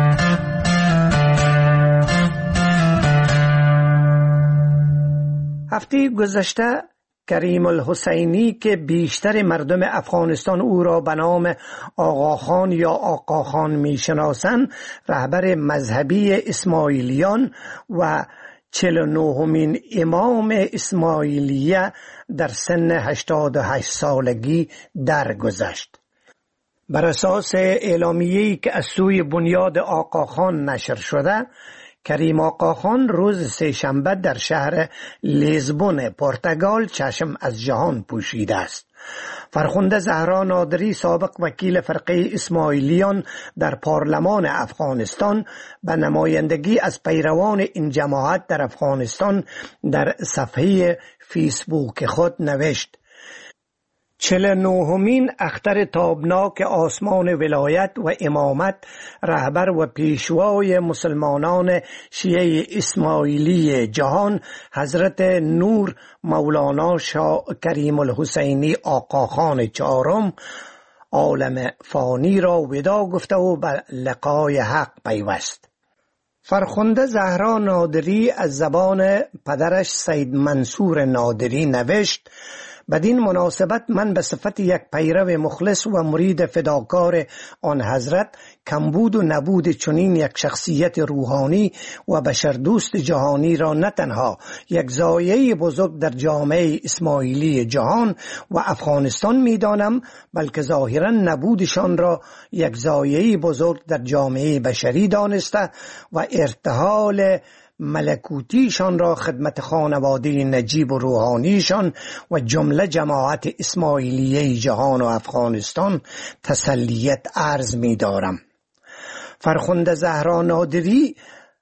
هفته گذشته کریم الحسینی که بیشتر مردم افغانستان او را به نام آقاخان یا آقاخان میشناسند، رهبر مذهبی اسماعیلیان و 49مین امام اسماعیلیه در سن 88 سالگی درگذشت. بر اساس اعلامیه‌ای که از سوی بنیاد آقاخان نشر شده، کریم آقاخان روز سه‌شنبه در شهر لیزبون پرتغال چشم از جهان پوشیده است. فرخنده زهرا نادری، سابق وکیل فرقه اسماعیلیان در پارلمان افغانستان، به نمایندگی از پیروان این جماعت در افغانستان در صفحه فیسبوک خود نوشت: 49مین اختر تابناک آسمان ولایت و امامت، رهبر و پیشوای مسلمانان شیعه اسماعیلی جهان، حضرت نور مولانا شاه کریم الحسینی آقاخان چهارم، عالم فانی را ودا گفته و به لقای حق پیوست. فرخنده زهرا نادری از زبان پدرش سید منصور نادری نوشت: بدین مناسبت من به صفت یک پیرو مخلص و مرید فداکار آن حضرت کمبود و نبود چنین یک شخصیت روحانی و بشردوست جهانی را نه تنها یک ضایعه بزرگ در جامعه اسماعیلی جهان و افغانستان می‌دانم، بلکه ظاهراً نبودشان را یک ضایعه بزرگ در جامعه بشری دانسته و ارتحال ملکوتیشان را خدمت خانواده نجیب و روحانیشان و جمله جماعت اسماعیلیه جهان و افغانستان تسلیت عرض می دارم. فرخنده زهرا نادری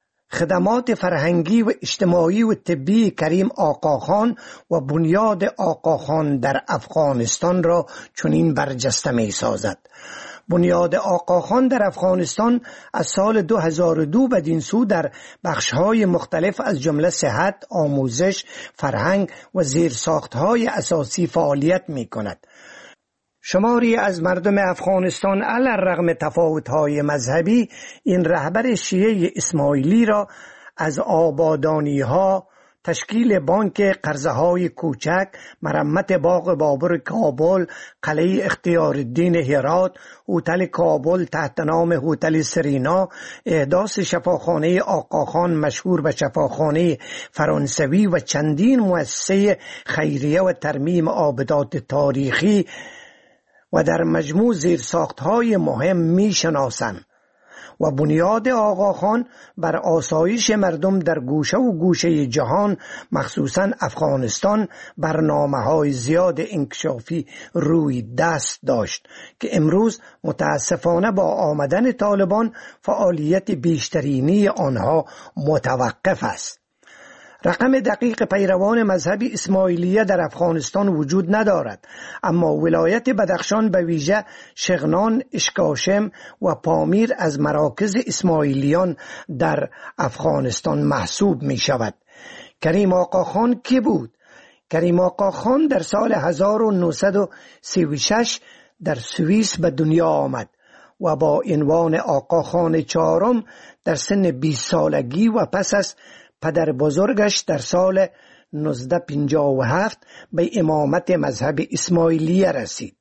خدمات فرهنگی و اجتماعی و طبی کریم آقاخان و بنیاد آقاخان در افغانستان را چنین برجسته می سازد. بنیاد آقاخان در افغانستان از سال 2002 بدین سو در بخش‌های مختلف از جمله صحت، آموزش، فرهنگ و زیرساخت‌های اساسی فعالیت می‌کند. شماری از مردم افغانستان علی الرغم تفاوت‌های مذهبی این رهبر شیعه اسماعیلی را از آبادانی‌ها، تشکیل بانک قرضه‌های کوچک، مرمت باغ بابر کابل، قلعه اختیارالدین هرات، هتل کابل تحت نام هتل سرینا، احداث شفاخانه آقاخان مشهور به شفاخانه فرانسوی و چندین مؤسسه خیریه و ترمیم آبدات تاریخی و در مجموع زیرساخت‌های مهم می‌شناسند و بنیاد آقاخان بر آسایش مردم در گوشه و گوشه جهان مخصوصاً افغانستان برنامه‌های زیاد انکشافی روی دست داشت که امروز متاسفانه با آمدن طالبان فعالیت بیشترینی آنها متوقف است. رقم دقیق پیروان مذهب اسماعیلیه در افغانستان وجود ندارد، اما ولایت بدخشان به ویژه شغنان، اشکاشم و پامیر از مراکز اسماعیلیان در افغانستان محسوب می شود. کریم آقاخان کی بود؟ کریم آقاخان در سال 1936 در سوئیس به دنیا آمد و با عنوان آقاخان چهارم در سن 20 سالگی و پس از پدر بزرگش در سال 1957 به امامت مذهب اسماعیلیه رسید.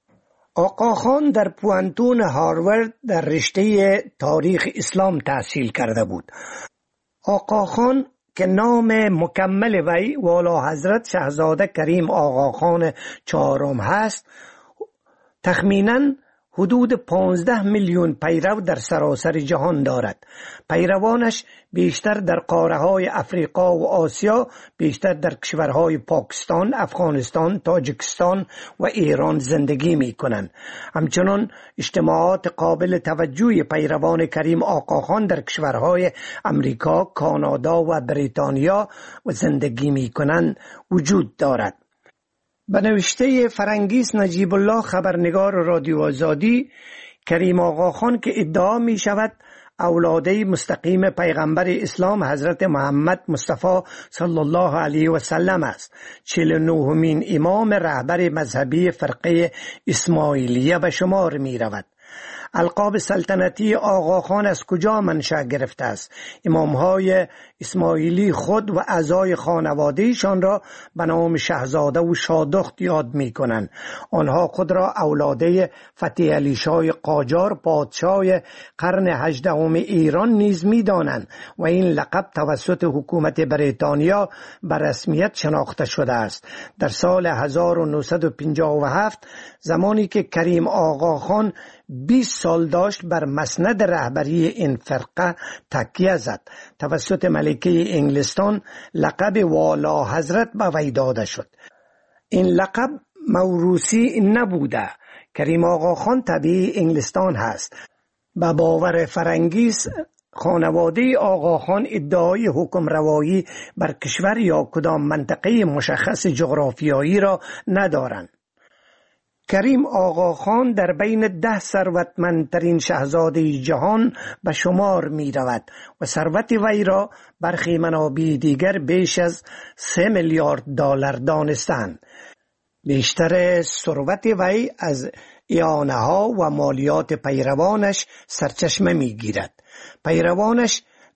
آقاخان در پوانتون هاروارد در رشته تاریخ اسلام تحصیل کرده بود. آقاخان که نام مکمل وی والا حضرت شاهزاده کریم آقاخان چهارم هست، تخمیناً حدود 15 میلیون پیرو در سراسر جهان دارد. پیروانش بیشتر در قاره‌های افریقا و آسیا، بیشتر در کشورهای پاکستان، افغانستان، تاجیکستان و ایران زندگی می‌کنند. همچنان اجتماعات قابل توجهی پیروان کریم آقاخان در کشورهای امریکا، کانادا و بریتانیا و زندگی می‌کنند وجود دارد. به نوشته فرنگیس نجیب الله خبرنگار رادیو آزادی، کریم آقاخان که ادعا می شود اولاده مستقیم پیغمبر اسلام حضرت محمد مصطفی صلی الله علیه و سلم است، 49مین امام رهبر مذهبی فرقه اسماعیلیه به شمار می رود. القاب سلطنتی آقاخان از کجا منشأ گرفته است؟ امامهای اسماعیلی خود و اعضای خانوادهشان را به نام شاهزاده و شادخت یاد می کنند. آنها خود را اولاده فتح علی شاه قاجار پادشاه قرن 18 ایران نیز می دانند و این لقب توسط حکومت بریتانیا به رسمیت شناخته شده است. در سال 1957 زمانی که کریم آقاخان 20 سال داشت بر مسند رهبری این فرقه تکیه زد. توسط ملکه انگلستان لقب والا حضرت به وی داده شد. این لقب موروثی نبوده. کریم آقاخان طبیعی انگلستان هست. به باور فرنگیس خانواده آقاخان ادعای حکم روایی بر کشور یا کدام منطقه مشخص جغرافیایی را ندارند. کریم آقاخان در بین 10 ثروتمندترین شاهزاده جهان به شمار می رود و ثروت وی را برخی منابع دیگر بیش از 3 میلیارد دلار دانستند. بیشتر ثروت وی از اعانه ها و مالیات پیروانش سرچشمه می گیرد. پیروانش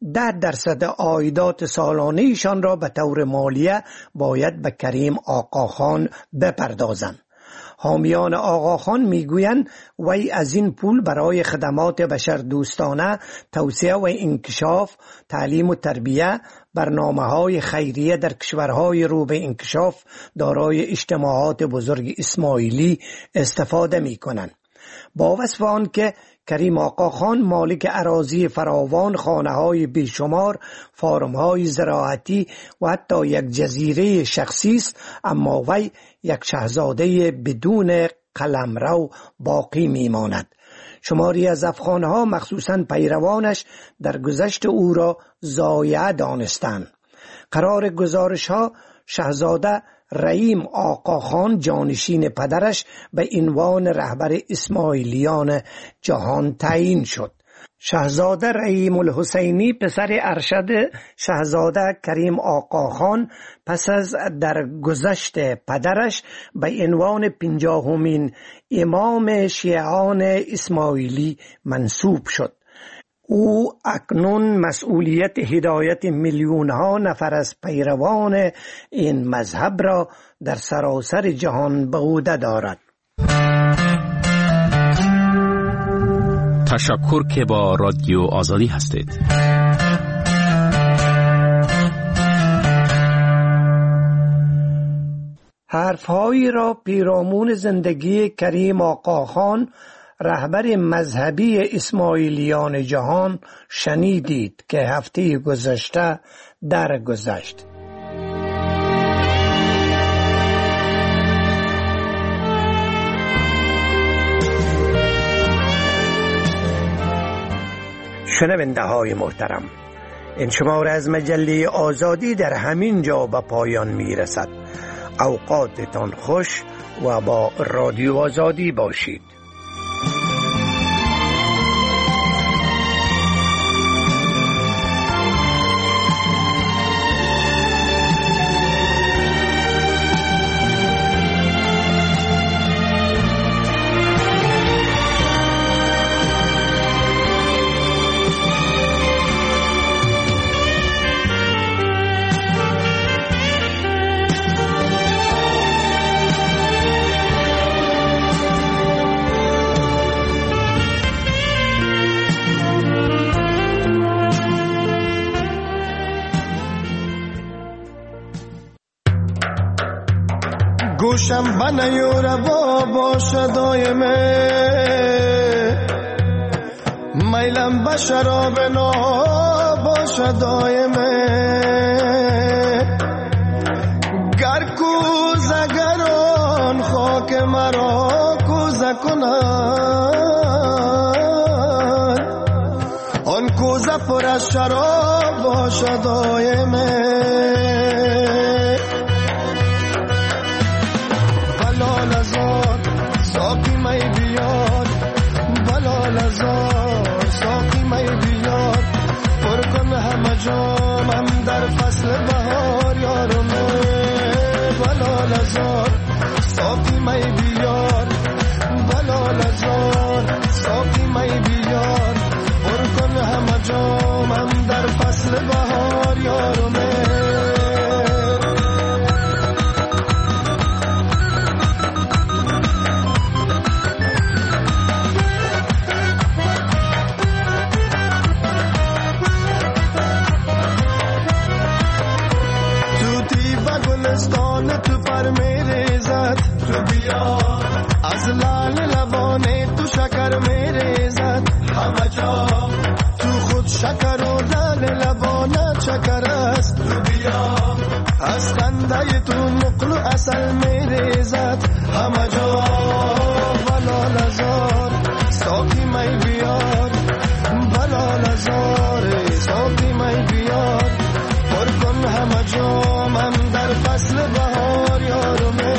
10% عایدات سالانه ایشان را به طور مالیه باید به کریم آقاخان بپردازند. حامیان آقاخان میگویند وی از این پول برای خدمات بشردوستانه، توسعه و انکشاف، تعلیم و تربیه، برنامه‌های خیریه در کشورهای رو به انکشاف دارای اجتماعات بزرگ اسماعیلی استفاده می‌کنند. با وصف آن که کریم آقاخان مالک اراضی فراوان، خانه‌های بیشمار، فارم‌های زراعتی و حتی یک جزیره شخصی است، اما وی یک شاهزاده بدون قلمرو باقی میماند. شماری از افغانها مخصوصاً پیروانش در گذشت او را ضایعه دانستند. قرار گزارش‌ها شاهزاده رحیم آقاخان جانشین پدرش به عنوان رهبر اسماعیلیان جهان تعیین شد. شاهزاده رحیم الحسینی پسر ارشد شاهزاده کریم آقاخان پس از درگذشت پدرش به عنوان 50مین امام شیعان اسماعیلی منصوب شد. او اکنون مسئولیت هدایت میلیون‌ها نفر از پیروان این مذهب را در سراسر جهان به عهده دارد. تشکر که با رادیو آزادی هستید. حرفهایی را پیرامون زندگی کریم آقاخان، رهبر مذهبی اسماعیلیان جهان، شنیدید که هفته گذشته درگذشت. شنونده های محترم، این شماره از مجله آزادی در همین جا به پایان می رسد. اوقاتتان خوش و با رادیو آزادی باشید. گوشم بنیور باشه دایمه، میلم به شراب نا باشه دایمه، گر کوزه گران خاک مرا کوزه کنن، آن کوزه پر از شراب باشه دایمه. ساقی می بیار بلال ازار، ساقی می بیار پر کن همه جامم در فصل بهار یارمه. بلال ازار ساقی می بیار بلال ازار، ساقی می بیار پر کن همه جامم در فصل بهار یارمه. تو پر میره زد تو بیا، از لال لبانه تو شکر میره زد همه جا، تو خود شکر و لال لبانه شکر است تو بیا، از خنده تو نقل و اصل میره زد همه جا. بلال ازار ساقی می بیار بلال ازار، ساقی می بیار پر کن همه جامم در فصل بهار یارمه.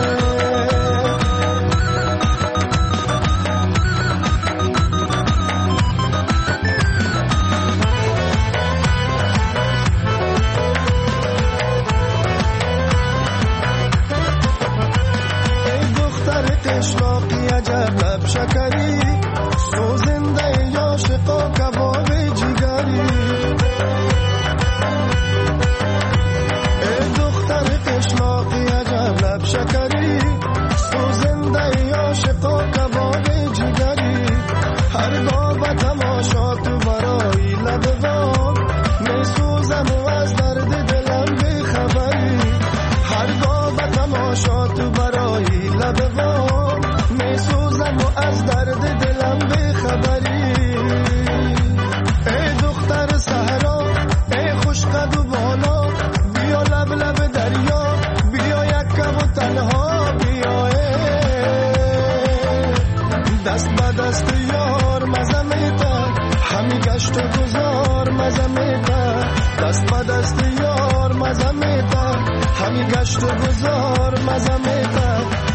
ای دختر قشلاقی عجب لب شکری، سوزنده عاشقا کباب جگری، هرگاه به تماشا تو برای لب بام میسوزم و از درد دلم بیخبری. هرگاه به تماشا تو برای لب بام میسوزم و از درد دلم بیخبری. ای دختر صحرا ای خوش قد و بالا بیا لب لب دریا بیا یکم و تنها بیا. دست به دست یار مزه میده همی گشت و گذار مزه میده. دست به دست یار مزه میده همی گشت و گذار مزه میده.